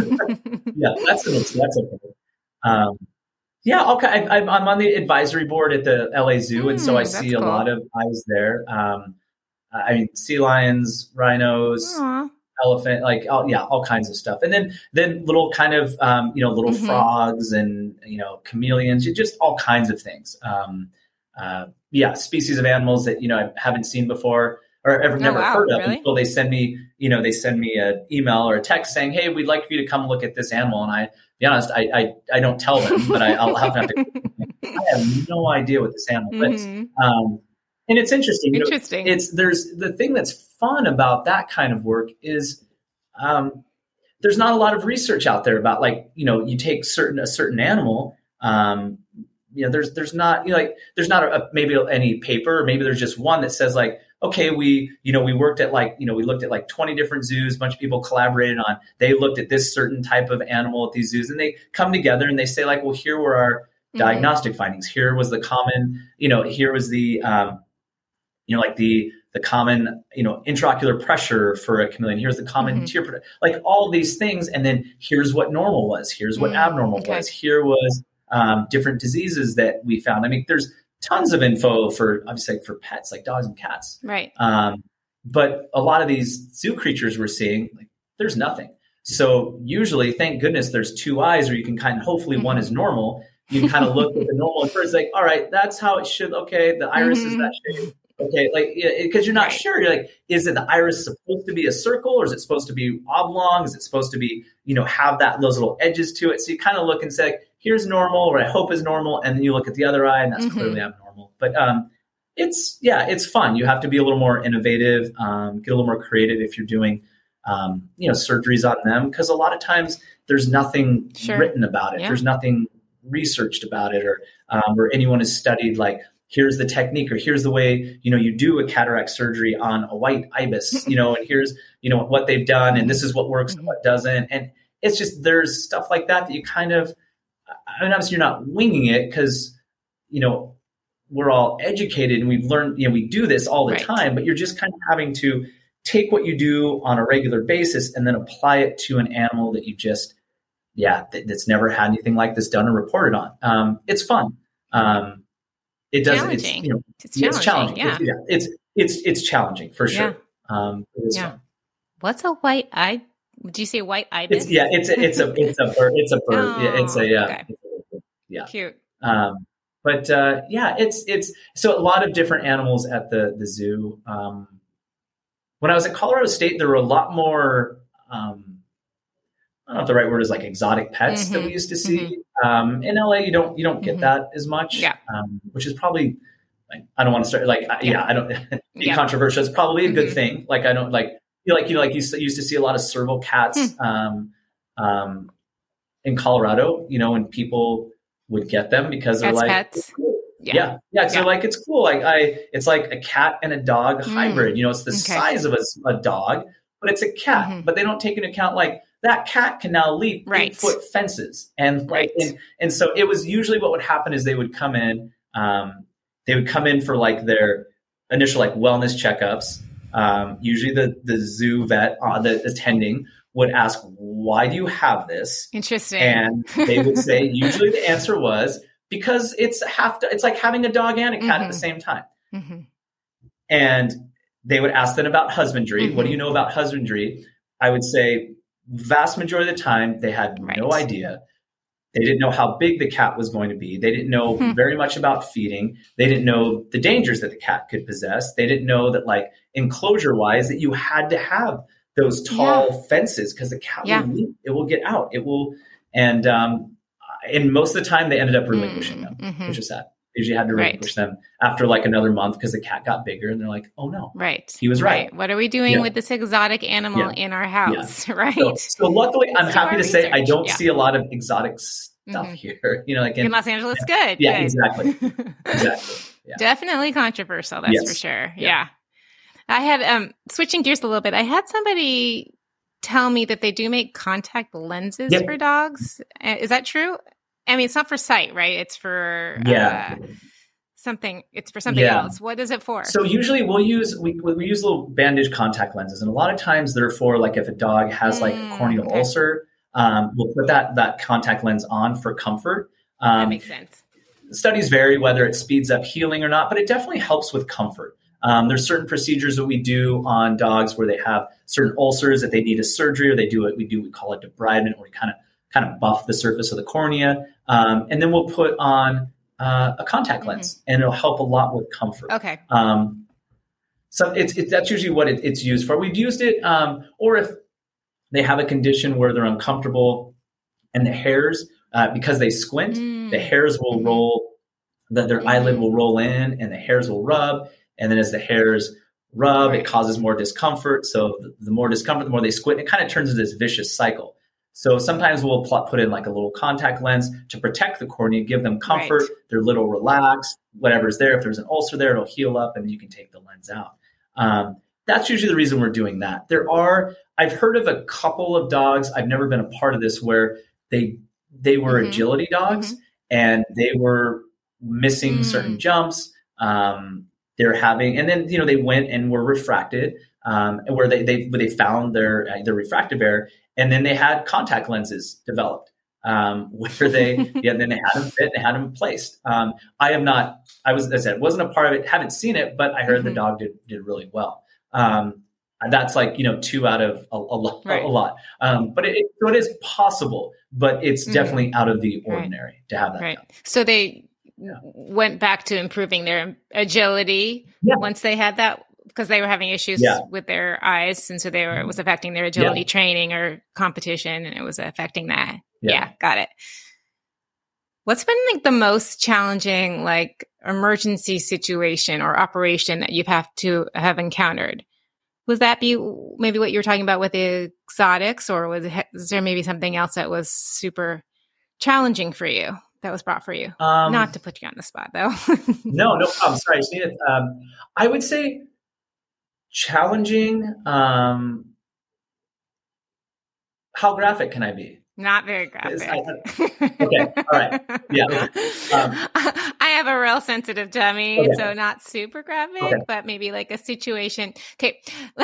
yeah, that's, that's okay. Um, yeah, okay. I, I'm on the advisory board at the L A Zoo, mm, and so I see cool. a lot of eyes there. Um, I mean, sea lions, rhinos, Aww. elephant, like, all, yeah, all kinds of stuff. And then, then little kind of, um, you know, little mm-hmm. frogs and, you know, chameleons, just all kinds of things. Um, uh, yeah, species of animals that, you know, I haven't seen before or ever, oh, never wow, heard of really? Until they send me, you know, they send me an email or a text saying, hey, we'd like for you to come look at this animal. And I, to be honest, I, I, I don't tell them, but I, I'll have to, have to I have no idea what this animal mm-hmm. is. Um, And it's interesting. Interesting. You know, it's there's the thing that's fun about that kind of work is um, there's not a lot of research out there about, like, you know, you take certain a certain animal. Um, you know, there's there's not you know, like there's not a, a, maybe any paper, or maybe there's just one that says like, okay, we you know we worked at like you know we looked at like twenty different zoos. A bunch of people collaborated on. They looked at this certain type of animal at these zoos, and they come together and they say like, well, here were our diagnostic mm-hmm. findings. Here was the common, you know, here was the um, you know, like the the common, you know, intraocular pressure for a chameleon. Here's the common mm-hmm. tear, like all these things. And then here's what normal was. Here's what mm, abnormal okay. was. Here was um, different diseases that we found. I mean, there's tons of info for, obviously, like for pets, like dogs and cats. Right. Um, but a lot of these zoo creatures we're seeing, like, there's nothing. So usually, thank goodness, there's two eyes, or you can kind of, hopefully mm-hmm. one is normal. You can kind of look at the normal and first, like, all right, that's how it should. Okay, the iris mm-hmm. is that shape. Okay, like, because you're not right. sure. You're like, is it the iris supposed to be a circle, or is it supposed to be oblong? Is it supposed to be, you know, have that those little edges to it? So you kind of look and say, like, here's normal, or I hope is normal, and then you look at the other eye, and that's mm-hmm. clearly abnormal. But um, it's yeah, it's fun. You have to be a little more innovative, um, get a little more creative if you're doing, um, you know, surgeries on them, because a lot of times there's nothing sure. written about it. Yeah. There's nothing researched about it, or um, or anyone has studied like, here's the technique, or here's the way, you know, you do a cataract surgery on a white ibis, you know, and here's, you know, what they've done, and this is what works and what doesn't. And it's just, there's stuff like that that you kind of, I mean, obviously you're not winging it because, you know, we're all educated and we've learned, you know, we do this all the right. time, but you're just kind of having to take what you do on a regular basis and then apply it to an animal that you just, yeah, that, that's never had anything like this done or reported on. Um, it's fun. Um, it does. Challenging. It's, you know, it's challenging. It's challenging. Yeah. It's, yeah. It's, it's, it's challenging for sure. Yeah. Um, it is yeah. fun. What's a white eye? Would you say white ibis? It's, yeah. It's a, it's a, it's a bird. It's a bird. Oh, yeah, it's a, yeah. okay. Yeah. Cute. Um, but, uh, yeah, it's, it's, so a lot of different animals at the, the zoo. Um, when I was at Colorado State, there were a lot more, um, I don't know if the right word is like exotic pets mm-hmm. that we used to see. Mm-hmm. Um, in L A, you don't, you don't get mm-hmm. that as much, yeah. um, which is probably, like, I don't want to start like, yeah, yeah I don't be yeah. controversial. It's probably a good mm-hmm. thing. Like, I don't like, you know, like, you know, like you used to see a lot of serval cats, mm. um, um, in Colorado, you know, when people would get them because they're As like, pets. Yeah. Yeah. Yeah. So yeah. like, it's cool. Like I, it's like a cat and a dog mm. hybrid, you know, it's the okay. size of a, a dog, but it's a cat, mm-hmm. but they don't take into account like that cat can now leap right. eight foot fences. And right. like, and, and so it was usually what would happen is they would come in, um, they would come in for like their initial like wellness checkups. Um, usually the, the zoo vet uh, the attending would ask, why do you have this? Interesting. And they would say, usually the answer was, because it's half, it's like having a dog and a cat mm-hmm. at the same time. Mm-hmm. And they would ask them about husbandry. Mm-hmm. What do you know about husbandry? I would say vast majority of the time, they had right. no idea. They didn't know how big the cat was going to be. They didn't know mm-hmm. very much about feeding. They didn't know the dangers that the cat could possess. They didn't know that like enclosure wise that you had to have those tall yeah. fences because the cat yeah. will leap. It will get out. It will. And, um, and most of the time they ended up relinquishing mm-hmm. them, which is sad. They usually had to relinquish right. them after like another month because the cat got bigger and they're like, oh no, right. he was right. right. What are we doing yeah. with this exotic animal yeah. in our house? Yeah. Right. So, so luckily I'm happy to research. say I don't yeah. see a lot of exotic stuff mm-hmm. here. You know, like in, in Los Angeles, yeah. good. Yeah, good. exactly. exactly. Yeah. Definitely controversial. That's yes. for sure. Yeah. yeah. I had, um, switching gears a little bit, I had somebody tell me that they do make contact lenses yep. for dogs. Is that true? I mean, it's not for sight, right? It's for yeah. uh, something. It's for something yeah. else. What is it for? So usually we'll use we we use little bandage contact lenses, and a lot of times they're for like if a dog has like a corneal okay. ulcer, um, we'll put that that contact lens on for comfort. Um, that makes sense. Studies vary whether it speeds up healing or not, but it definitely helps with comfort. Um, there's certain procedures that we do on dogs where they have certain ulcers that they need a surgery, or they do it. We do we call it debridement, where we kind of kind of buff the surface of the cornea. Um, and then we'll put on uh, a contact lens, mm-hmm. and it'll help a lot with comfort. Okay. Um, so it's, it's that's usually what it, it's used for. We've used it, um, or if they have a condition where they're uncomfortable, and the hairs, uh, because they squint, mm-hmm. the hairs will mm-hmm. roll, that their mm-hmm. eyelid will roll in, and the hairs will rub, and then as the hairs rub, right. it causes more discomfort. So the, the more discomfort, the more they squint. It kind of turns into this vicious cycle. So sometimes we'll pl- put in like a little contact lens to protect the cornea, give them comfort. Right. They're a little relaxed, whatever's there. If there's an ulcer there, it'll heal up and you can take the lens out. Um, that's usually the reason we're doing that. There are, I've heard of a couple of dogs. I've never been a part of this where they, they were mm-hmm. agility dogs mm-hmm. and they were missing mm. certain jumps. Um, they're having, and then, you know, they went and were refracted, um, where they, they, where they found their, uh, their refractive error. And then they had contact lenses developed, um, where they, yeah, then they had them fit and they had them placed. Um, I have not, I was, as I said, wasn't a part of it, haven't seen it, but I heard mm-hmm. the dog did, did really well. Um, and that's like, you know, two out of a, a lot, right. a lot. Um, but it, so it is possible, but it's mm-hmm. definitely out of the ordinary right. to have that. Right. Done. So they yeah. went back to improving their agility yeah. once they had that, because they were having issues yeah. with their eyes. And so they were, it was affecting their agility yeah. training or competition, and it was affecting that. Yeah. yeah, got it. What's been like the most challenging, like emergency situation or operation that you've have to have encountered? Was that be maybe what you were talking about with the exotics, or was, it, was there maybe something else that was super challenging for you that was brought for you? Um, Not to put you on the spot, though. no, no problem. Sorry, I just needed, um, I would say challenging. Um, how graphic can I be? Not very graphic. I, okay. All right. Yeah. Um, I have a real sensitive tummy, okay. so not super graphic, okay. but maybe like a situation. Okay.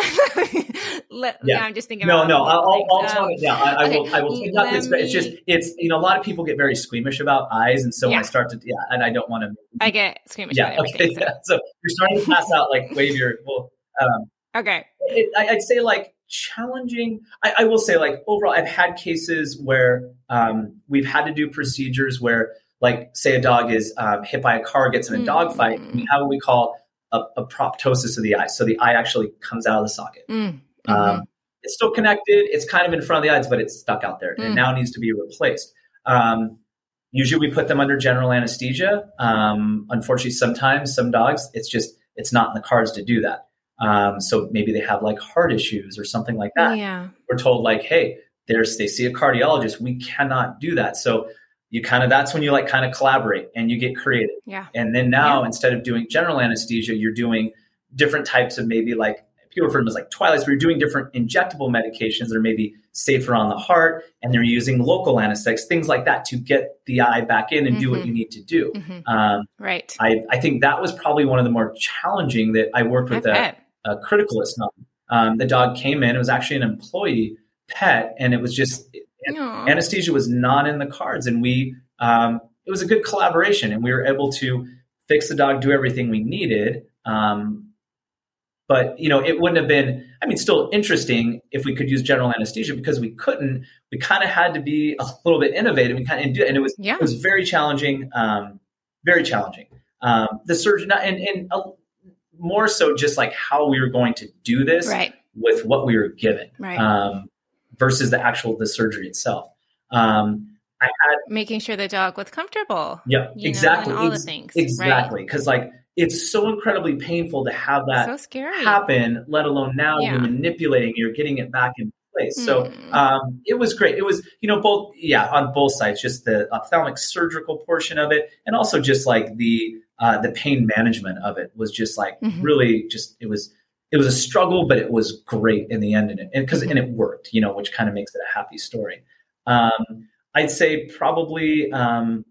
Let, yeah. yeah. I'm just thinking. No, about no. I'll, I'll tell um, you. Yeah, I, I okay. will. I will take out this. Me... It's just. It's you know a lot of people get very squeamish about eyes, and so yeah. when I start to yeah, and I don't want to. I get squeamish yeah, about everything. Okay. So. Yeah. so you're starting to pass out like wave your. Well, um, okay. It, I, I'd say like. Challenging. I, I will say, like overall, I've had cases where um, we've had to do procedures where, like, say a dog is um, hit by a car, gets in a mm-hmm. dog fight. We have what we call a, a proptosis of the eye, so the eye actually comes out of the socket. Mm-hmm. Um, it's still connected. It's kind of in front of the eyes, but it's stuck out there, and mm. it now needs to be replaced. Um, usually, we put them under general anesthesia. Um, unfortunately, sometimes some dogs, it's just it's not in the cards to do that. Um, so maybe they have like heart issues or something like that. Yeah. We're told like, hey, there's, they see a cardiologist. We cannot do that. So you kind of, that's when you like kind of collaborate and you get creative. Yeah. And then now yeah. instead of doing general anesthesia, you're doing different types of maybe like, people refer to them as like twilights, where you're doing different injectable medications that are maybe safer on the heart, and they're using local anesthetics, things like that to get the eye back in and mm-hmm. do what you need to do. Mm-hmm. Um, right. I, I think that was probably one of the more challenging that I worked with a, a criticalist on. Um, the dog came in, it was actually an employee pet, and it was just, Aww. anesthesia was not in the cards. And we, um, it was a good collaboration, and we were able to fix the dog, do everything we needed. Um, But, you know, it wouldn't have been, I mean, still interesting if we could use general anesthesia, because we couldn't. We kind of had to be a little bit innovative and kind of do it. And it was, yeah. it was very challenging, um, very challenging. Um, the surgeon, and, and uh, more so just like how we were going to do this right. with what we were given right. um, versus the actual, the surgery itself. Um, I had making sure the dog was comfortable. Yeah, exactly. Know, and all Ex- the things. Exactly. Because right. like, it's so incredibly painful to have that so scary. happen, let alone now yeah. you're manipulating, you're getting it back in place. Mm. So um, it was great. It was, you know, both, yeah, on both sides, just the ophthalmic surgical portion of it, and also just like the uh, the pain management of it was just like mm-hmm. really just, it was, it was a struggle, but it was great in the end. And it, and, cause, mm-hmm. and it worked, you know, which kind of makes it a happy story. Um, I'd say probably um,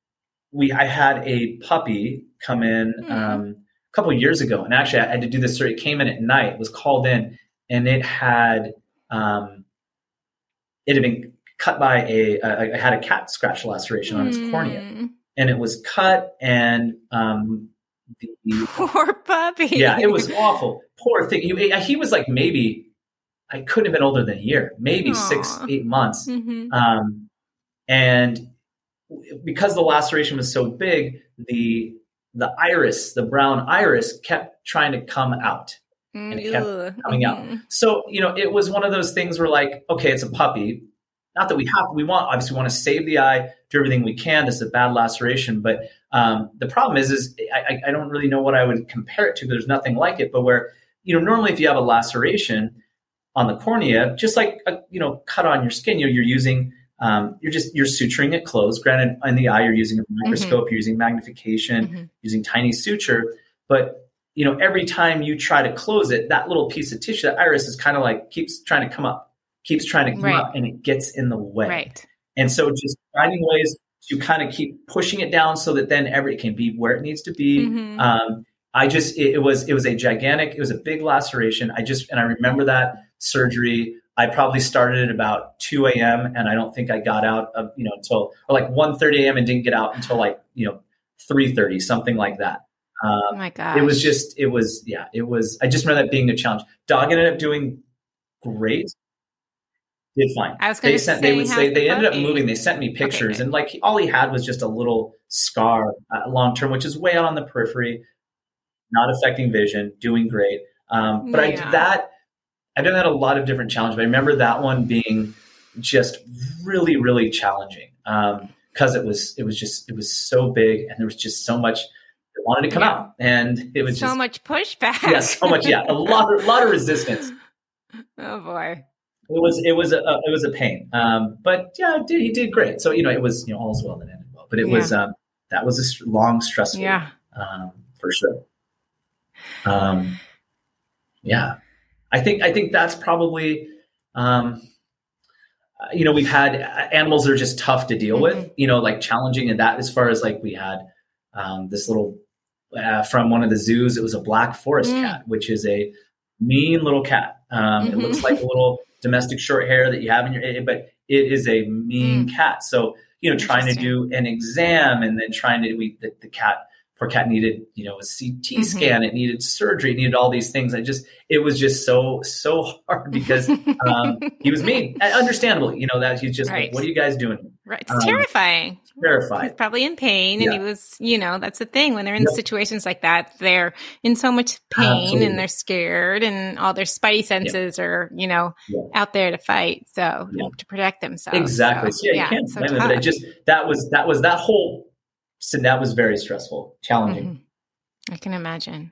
we, I had a puppy come in um, mm. a couple of years ago, and actually I had to do this surgery. It came in at night, it was called in, and it had um, it had been cut by a, a, a had a cat scratch laceration mm. on its cornea, and it was cut, and um, the poor puppy. Yeah, it was awful. Poor thing. He, he was like maybe I couldn't have been older than a year, maybe Aww. six, eight months, mm-hmm. um, and because the laceration was so big, the the iris, the brown iris, kept trying to come out, and it kept coming mm-hmm. out. So, you know, it was one of those things where like, okay, it's a puppy. Not that we have, we want, obviously we want to save the eye, do everything we can. This is a bad laceration. But um, the problem is, is I, I don't really know what I would compare it to. There's nothing like it, but where, you know, normally if you have a laceration on the cornea, just like, a, you know, cut on your skin, you know, you're using, Um, you're just, you're suturing it closed. Granted, in the eye, you're using a microscope, mm-hmm. you're using magnification, mm-hmm. using tiny suture. But, you know, every time you try to close it, that little piece of tissue, that iris is kind of like, keeps trying to come up, keeps trying to come right. up, and it gets in the way. Right. And so just finding ways to kind of keep pushing it down so that then every, it can be where it needs to be. Mm-hmm. Um, I just, it, it was, it was a gigantic, it was a big laceration. I just, and I remember that surgery. I probably started at about two a.m. and I don't think I got out of, you know, until or like one thirty a.m. and didn't get out until like, you know, three thirty, something like that. Um, oh my gosh. It was just, it was, yeah, it was, I just remember that being a challenge. Dog ended up doing great. Did fine. I was going to say, they would say, the they ended puppy? up moving. They sent me pictures, okay, and like all he had was just a little scar uh, long term, which is way out on the periphery, not affecting vision, doing great. Um, but yeah. I, that, I've done that a lot of different challenges, but I remember that one being just really, really challenging because um, it was, it was just, it was so big, and there was just so much that wanted to come yeah. out, and it was so just, much pushback. Yeah, so much. Yeah, a lot, a lot of resistance. Oh boy, it was, it was a, it was a pain. Um, but yeah, did, he did great. So you know, it was, you know, all's well that ended well. ago, but it yeah. was, um, that was a long, stressful, yeah. um, for sure. Um, yeah, I think, I think that's probably, um, you know, we've had animals that are just tough to deal mm-hmm. with, you know, like challenging in that as far as like we had, um, this little, uh, from one of the zoos, it was a black forest mm. cat, which is a mean little cat. Um, mm-hmm. It looks like a little domestic short hair that you have in your, but it is a mean mm. cat. So, you know, trying to do an exam and then trying to, we, the, the cat, poor cat needed, you know, a C T mm-hmm. scan, it needed surgery, it needed all these things. I just, it was just so, so hard because um, he was mean. Understandably, you know, that he's just right. like, what are you guys doing? Right. It's um, terrifying. Terrifying. He's probably in pain. And yeah. he was, you know, that's the thing. When they're in yep. situations like that, they're in so much pain Absolutely. And they're scared and all their spidey senses yep. are, you know, yep. out there to fight. So yep. to protect themselves. Exactly. So, yeah, yeah, you can't so blame it, but it just, that was, that was that whole, so that was very stressful, challenging. Mm-hmm. I can imagine.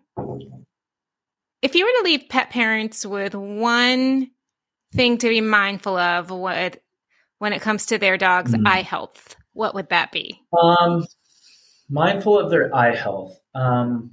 If you were to leave pet parents with one thing to be mindful of what, when it comes to their dog's mm-hmm. eye health, what would that be? Um, mindful of their eye health. Um,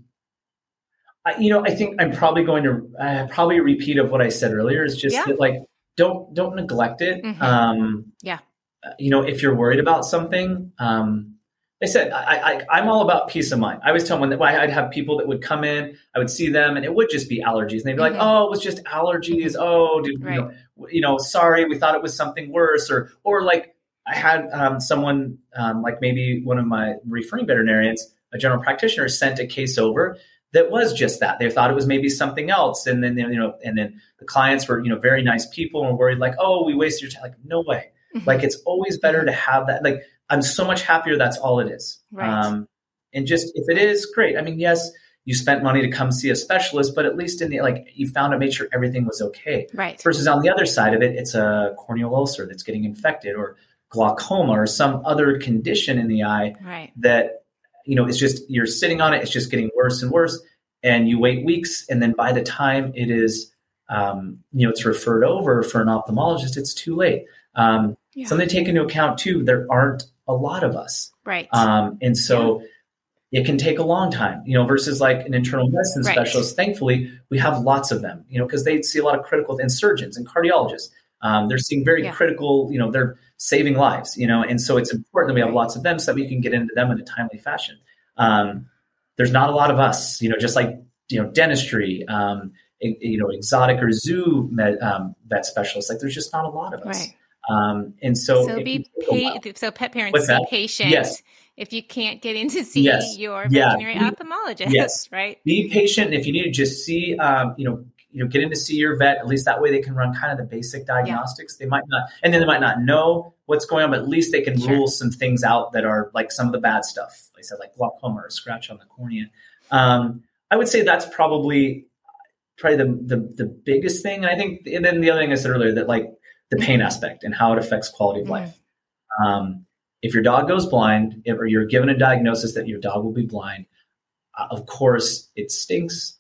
I, you know, I think I'm probably going to uh, probably a repeat of what I said earlier. Is just yeah. that, like, don't don't neglect it. Mm-hmm. Um, yeah. You know, if you're worried about something. Um, I said, I, I, I'm all about peace of mind. I always tell them that I'd have people that would come in, I would see them and it would just be allergies. And they'd be mm-hmm. like, oh, it was just allergies. Oh, dude, right. you know, you know, sorry, we thought it was something worse. Or, or like I had um, someone um, like maybe one of my referring veterinarians, a general practitioner, sent a case over that was just that. They thought it was maybe something else. And then, you know, and then the clients were, you know, very nice people and were worried like, oh, we wasted your time. Like, no way. Mm-hmm. Like, it's always better to have that. Like, I'm so much happier that's all it is. Right. Um, and just, if it is, great. I mean, yes, you spent money to come see a specialist, but at least in the, like, you found to make sure everything was okay. Right. Versus on the other side of it, it's a corneal ulcer that's getting infected or glaucoma or some other condition in the eye right. that, you know, it's just, you're sitting on it. It's just getting worse and worse. And you wait weeks. And then by the time it is, um, you know, it's referred over for an ophthalmologist, it's too late. Um, yeah. Something to take into account too, there aren't a lot of us. Right. Um, and so yeah. it can take a long time, you know, versus like an internal medicine right. specialist. Thankfully, we have lots of them, you know, because they see a lot of critical and surgeons and cardiologists. Um, they're seeing very yeah. critical, you know, they're saving lives, you know, and so it's important that we have lots of them so that we can get into them in a timely fashion. Um, there's not a lot of us, you know, just like, you know, dentistry, um, you know, exotic or zoo med, um, vet specialists, like there's just not a lot of us. Right. Um, and so, so be pa- so pet parents be patient. Yes. If you can't get in to see yes. your yeah. veterinary be, ophthalmologist, yes. right? Be patient. If you need to just see, um, you know, you know, get in to see your vet. At least that way they can run kind of the basic diagnostics. Yeah. They might not, and then they might not know what's going on, but at least they can sure. rule some things out that are like some of the bad stuff. Like I said, like glaucoma or a scratch on the cornea. Um, I would say that's probably probably the, the the biggest thing. And I think, and then the other thing I said earlier, that like the pain aspect and how it affects quality of life. Mm-hmm. Um, if your dog goes blind, if, or you're given a diagnosis that your dog will be blind, uh, of course it stinks.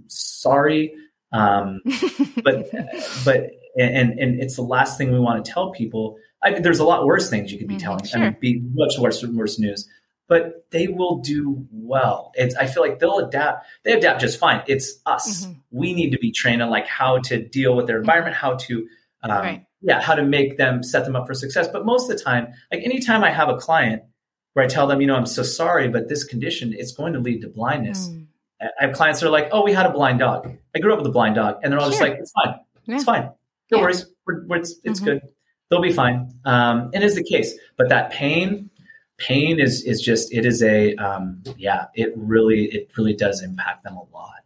Sorry. Um, but, but, and, and it's the last thing we want to tell people. I mean, there's a lot worse things you could be mm-hmm, telling. sure. I mean, be much worse, worse news, but they will do well. It's, I feel like they'll adapt. They adapt just fine. It's us. Mm-hmm. We need to be trained on like how to deal with their environment, how to, um, right. yeah, how to make them, set them up for success. But most of the time, like anytime I have a client where I tell them, you know, I'm so sorry, but this condition, it's going to lead to blindness. Mm. I have clients that are like, oh, we had a blind dog. I grew up with a blind dog. And they're all sure. just like, it's fine. Yeah. It's fine. No yeah. worries. We're, we're, it's it's mm-hmm. good. They'll be fine. Um, and is the case. But that pain, pain is is just, it is a, um, yeah, it really, it really does impact them a lot.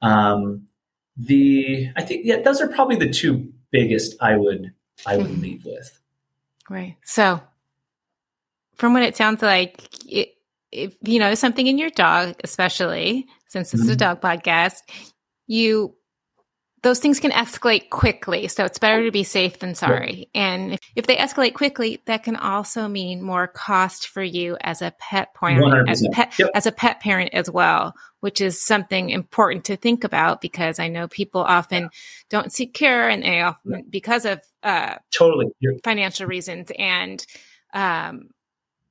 Um, the, I think, yeah, those are probably the two biggest I would, I would mm-hmm. leave with. Right. So from what it sounds like, it, if you know something in your dog, especially since this mm-hmm. is a dog podcast, you those things can escalate quickly. So it's better to be safe than sorry. Yeah. And if, if they escalate quickly, that can also mean more cost for you as a pet parent, as a pet, yep. as a pet parent as well, which is something important to think about because I know people often yeah. don't seek care and they often yeah. because of uh, totally financial reasons and um,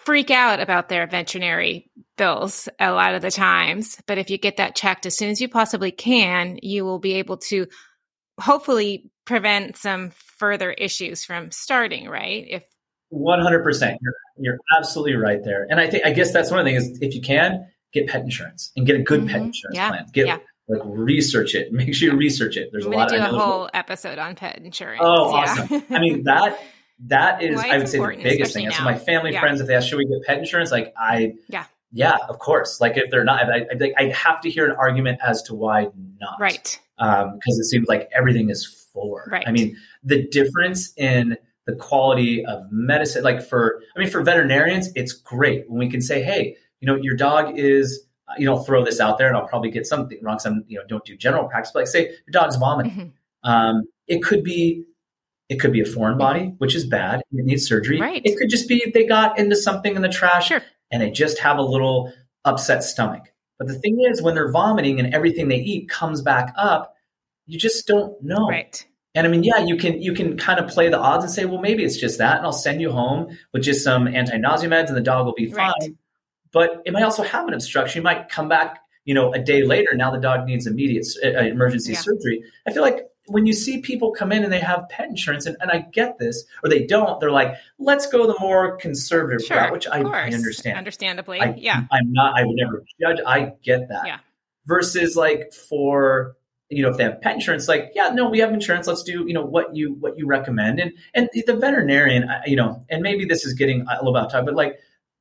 freak out about their veterinary bills a lot of the times. But if you get that checked as soon as you possibly can, you will be able to hopefully prevent some further issues from starting, right? If one hundred percent. You're, you're absolutely right there. And I think, I guess that's one of the things is if you can, get pet insurance and get a good mm-hmm. pet insurance yeah. plan. Get yeah. like research it. Make sure you research it. There's I'm a lot. Do I a whole episode on pet insurance. Oh, yeah. awesome. I mean, that, That is, well, I would say, the biggest thing. So my family, yeah. friends, if they ask, should we get pet insurance? Like, I, yeah, yeah, of course. Like, if they're not, I, I, I have to hear an argument as to why not. Right. Um, because it seems like everything is for. Right. I mean, the difference in the quality of medicine, like for, I mean, for veterinarians, it's great when we can say, hey, you know, your dog is, you know, throw this out there, and I'll probably get something wrong. Some, you know, don't do general practice, but like, say your dog's vomiting. Mm-hmm. Um, it could be. It could be a foreign body, which is bad. It needs surgery. Right. It could just be they got into something in the trash sure. and they just have a little upset stomach. But the thing is, when they're vomiting and everything they eat comes back up, you just don't know. Right. And I mean, yeah, you can you can kind of play the odds and say, well, maybe it's just that, and I'll send you home with just some anti-nausea meds, and the dog will be fine. Right. But it might also have an obstruction. You might come back, you know, a day later. Now the dog needs immediate uh, emergency yeah. surgery. I feel like when you see people come in and they have pet insurance, and, and I get this, or they don't, they're like, let's go the more conservative sure, route, which I, I understand. Understandably, I, yeah. I'm not, I would never judge. I get that. Yeah. Versus like for, you know, if they have pet insurance, like, yeah, no, we have insurance. Let's do, you know, what you, what you recommend. And, and the veterinarian, you know, and maybe this is getting a little bit off topic, but like,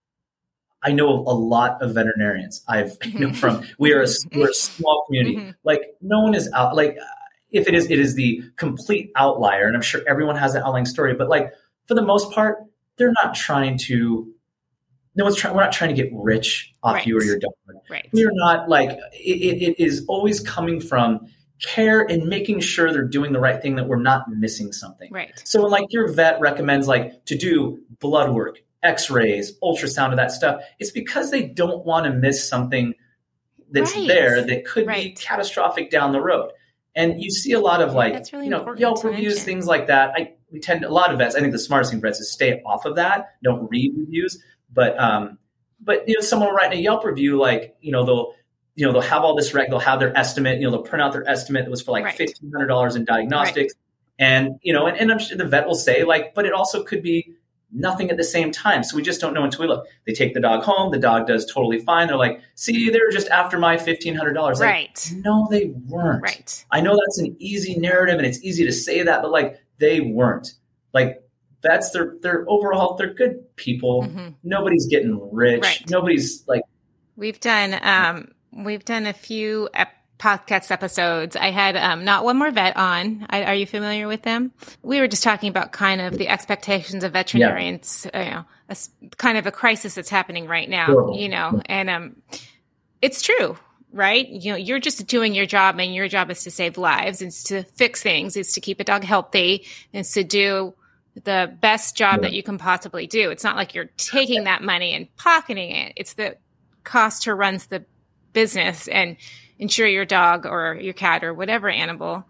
I know a lot of veterinarians. I've, you know, from, we are a, we're a small community. Mm-hmm. Like no one is out, like, if it is, it is the complete outlier. And I'm sure everyone has that outlying story, but like for the most part, they're not trying to, no one's trying, we're not trying to get rich off right. you or your dog. Right. We're not like, it, it is always coming from care and making sure they're doing the right thing, that we're not missing something. Right. So when like your vet recommends like to do blood work, x-rays, ultrasound, of that stuff, it's because they don't want to miss something that's right. there that could right. be catastrophic down the road. And you see a lot of like, really you know, Yelp reviews, mention. Things like that. I we tend to, a lot of vets, I think the smartest thing for vets is stay off of that. Don't read reviews. But, um, but, you know, someone will write in a Yelp review, like, you know, they'll, you know, they'll have all this rec, they'll have their estimate, you know, they'll print out their estimate that was for like right. fifteen hundred dollars in diagnostics. Right. And, you know, and, and I'm sure the vet will say like, but it also could be nothing at the same time. So we just don't know until we look. They take the dog home. The dog does totally fine. They're like, see, they were just after my fifteen hundred dollars. Like, right. no, they weren't. Right. I know that's an easy narrative and it's easy to say that, but like they weren't. Like vets, they're, they're overall, they're good people. Mm-hmm. Nobody's getting rich. Right. Nobody's like. We've done, um, we've done a few ep- podcast episodes. I had um, Not One More Vet on. I, are you familiar with them? We were just talking about kind of the expectations of veterinarians, yeah. you know, a, kind of a crisis that's happening right now, sure. you know, and um, it's true, right? You know, you're just doing your job, and your job is to save lives. It's to fix things. It's to keep a dog healthy. It's to do the best job yeah. that you can possibly do. It's not like you're taking that money and pocketing it. It's the cost who runs the business and ensure your dog or your cat or whatever animal,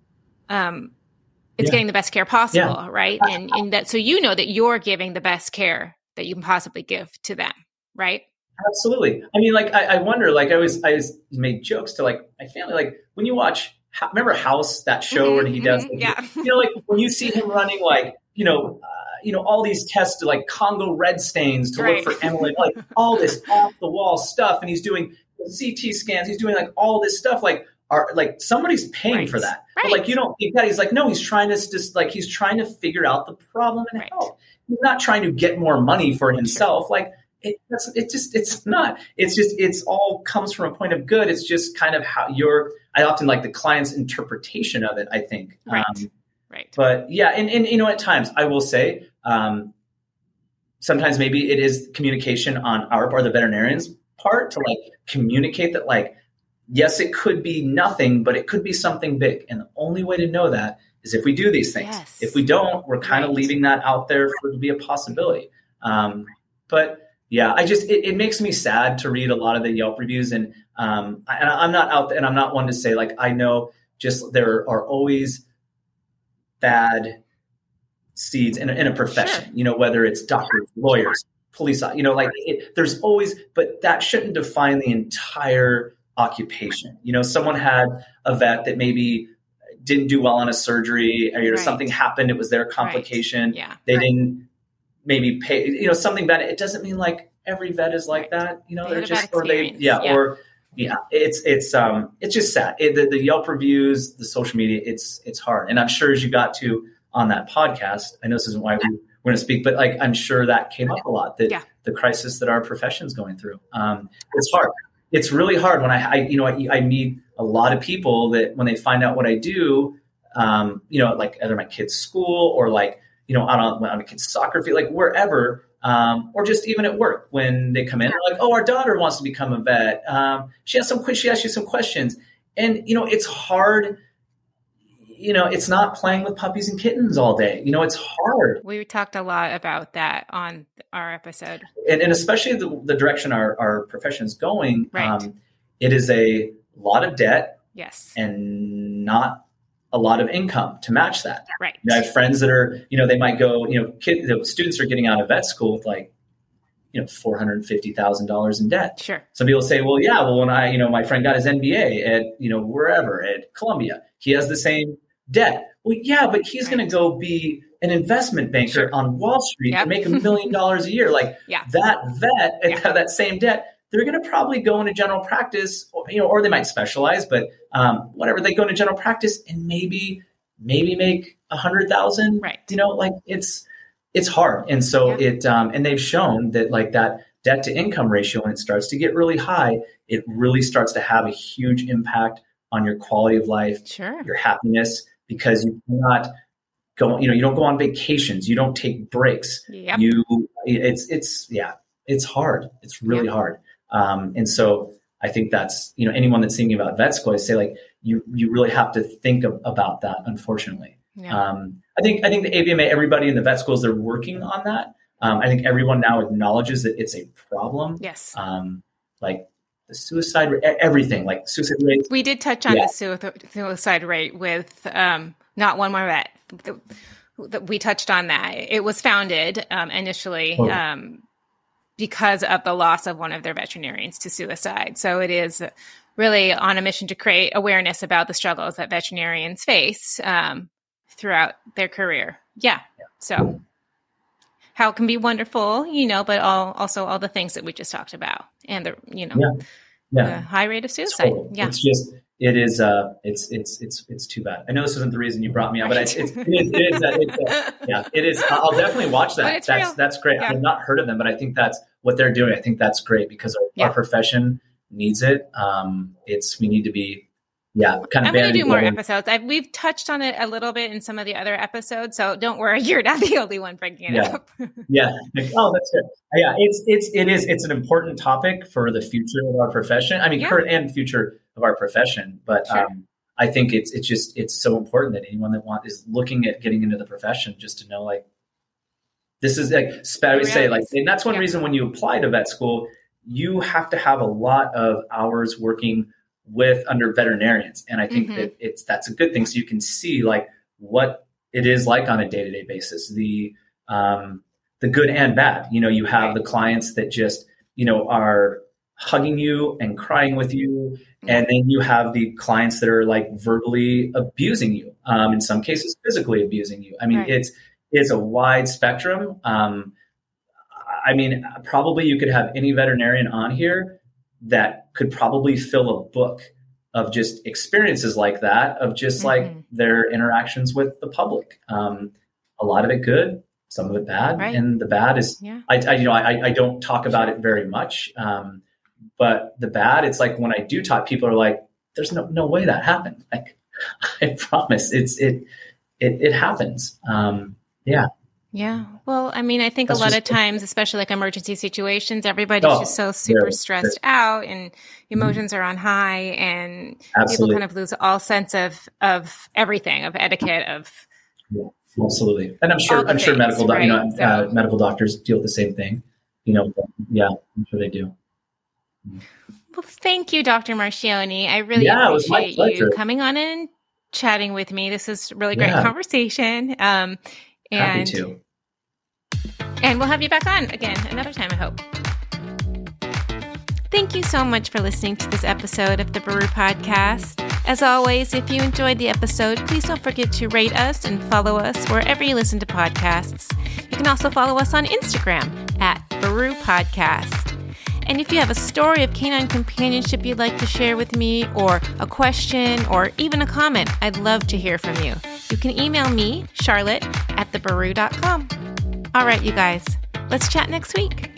um, it's yeah. getting the best care possible, yeah. right? And, and that, so you know that you're giving the best care that you can possibly give to them, right? Absolutely. I mean, like, I, I wonder, like, I was, I was made jokes to like my family, like when you watch, remember House, that show mm-hmm, where he does, like, yeah. you know, like when you see him running, like, you know, uh, you know, all these tests to like Congo red stains to right. look for amyloid, like all this off the wall stuff. And he's doing C T scans. He's doing like all this stuff. Like, are like somebody's paying right. for that. Right. But like, you don't think that. He's like, no, he's trying to just like, he's trying to figure out the problem and right. help. He's not trying to get more money for himself. Sure. Like it, that's, it just, it's not, it's just, it's all comes from a point of good. It's just kind of how you're, I often like the client's interpretation of it, I think. Right. Um, right. But yeah. And, and, you know, at times I will say, um, sometimes maybe it is communication on our part, the veterinarian's part, to like communicate that, like, yes, it could be nothing, but it could be something big. And the only way to know that is if we do these things. Yes. If we don't, we're kind right. of leaving that out there for it to be a possibility. Um, but yeah, I just, it, it makes me sad to read a lot of the Yelp reviews. And, um, I, and I'm not out there, and I'm not one to say like, I know just there are always bad seeds in a, in a profession, sure. you know, whether it's doctors, lawyers, police, you know, like it, there's always, but that shouldn't define the entire occupation. You know, someone had a vet that maybe didn't do well on a surgery, or you know, Right. something happened, it was their complication. Right. Yeah. They Right. didn't maybe pay, you know, something bad. It doesn't mean like every vet is like Right. that, you know, They they're had a bad just, or they, experience. yeah, Yeah. or yeah, it's, it's, um, it's just sad. It, the, the Yelp reviews, the social media, it's, it's hard. And I'm sure as you got to on that podcast, I know this isn't why we, we're going to speak, but like, I'm sure that came up a lot, that Yeah. the crisis that our profession's going through. Um, it's hard. It's really hard when I, I you know, I, I meet a lot of people that when they find out what I do, um, you know, like either my kid's school or like, you know, on a, on a kid's soccer field, like wherever, um, or just even at work when they come in, they're like, oh, our daughter wants to become a vet. Um, she has some, she asked you some questions, and, you know, it's hard. You know, it's not playing with puppies and kittens all day. You know, it's hard. We talked a lot about that on our episode. And, and especially the, the direction our, our profession is going, Right. um, it is a lot of debt Yes. and not a lot of income to match that. Right. You know, I have friends that are, you know, they might go, you know, kid, the students are getting out of vet school with like, you know, four hundred fifty thousand dollars in debt. Sure. Some people say, well, yeah, well, when I, you know, my friend got his M B A at, you know, wherever at Columbia, he has the same debt. Well, yeah, but he's Right. going to go be an investment banker Sure. on Wall Street Yep. and make a million dollars a year. Like Yeah. that vet, Yeah. that same debt, they're going to probably go into general practice, or, you know, or they might specialize, but um, whatever, they go into general practice and maybe, maybe make a hundred thousand, Right. you know, like it's, it's hard. And so Yeah. it, um, and they've shown that like that debt to income ratio, when it starts to get really high, it really starts to have a huge impact on your quality of life, Sure. your happiness, because you cannot go, you know, you don't go on vacations, you don't take breaks. Yep. You, it's, it's, yeah, it's hard. It's really Yep. hard. Um, and so I think that's, you know, anyone that's thinking about vet school, I say like, you, you really have to think of, about that, unfortunately. Yeah. Um, I think, I think the A B M A, everybody in the vet schools, they're working on that. Um, I think everyone now acknowledges that it's a problem. Yes. Um, like the suicide, everything, like suicide rates. We did touch on Yeah. the suicide rate with um, Not One More Vet. We touched on that. It was founded um, initially Oh. um, because of the loss of one of their veterinarians to suicide. So it is really on a mission to create awareness about the struggles that veterinarians face um, throughout their career. Yeah. Yeah. So how it can be wonderful, you know, but all, also all the things that we just talked about, and the, you know, Yeah. the Yeah. high rate of suicide. Totally. Yeah. It's just, it is, uh, it's, it's, it's, it's too bad. I know this isn't the reason you brought me on, but it's, it's, it is, it is, uh, it's, uh, yeah, it is. I'll definitely watch But that. it's That's, real. that's great. Yeah. I've not heard of them, but I think that's what they're doing. I think that's great because our, Yeah. our profession needs it. Um, it's, we need to be, yeah, kind of. I'm going to do more banding- episodes. I've, we've touched on it a little bit in some of the other episodes, so don't worry, you're not the only one bringing it Yeah. up. Yeah. Oh, that's good. Yeah. It's, it's, it is, it's an important topic for the future of our profession. I mean, Yeah. current and future of our profession, but, Sure. um, I think it's, it's just, it's so important that anyone that want is looking at getting into the profession just to know, like, this is like, I would say like, and that's one Yeah. reason when you apply to vet school, you have to have a lot of hours working with under veterinarians. And I think Mhm. that it's, that's a good thing. So you can see like what it is like on a day-to-day basis, the, um, the good and bad. You know, you have Right. the clients that just, you know, are hugging you and crying with you. And then you have the clients that are like verbally abusing you. Um, in some cases, physically abusing you. I mean, Right. it's, it's a wide spectrum. Um, I mean, probably you could have any veterinarian on here that could probably fill a book of just experiences like that, of just like Mhm. their interactions with the public. Um, a lot of it good, some of it bad. Right. And the bad is, Yeah. I, I you know, I, I don't talk about it very much. Um, but the bad, it's like when I do talk, people are like, there's no, no way that happened. Like, I promise it's, it, it, it happens. Um, yeah. Yeah. Well, I mean, I think That's a lot just- of times, especially like emergency situations, everybody's Oh, just so super yeah, stressed out and emotions are on high, and Absolutely. people kind of lose all sense of, of everything, of etiquette, of, Absolutely. And I'm All sure, the I'm sure things, medical, doc- you know, right? uh, So- medical doctors deal with the same thing, you know, but yeah, I'm sure they do. well, thank you, Doctor Marchioni. I really Yeah, it was my appreciate you pleasure. coming on and chatting with me. This is really great Yeah. conversation. Um, Happy and to. And we'll have you back on again another time, I hope. Thank you so much for listening to this episode of the Baru Podcast. As always, if you enjoyed the episode, please don't forget to rate us and follow us wherever you listen to podcasts. You can also follow us on Instagram at Baru Podcast. And if you have a story of canine companionship you'd like to share with me, or a question, or even a comment, I'd love to hear from you. You can email me, Charlotte, at the baru dot com. All right, you guys, let's chat next week.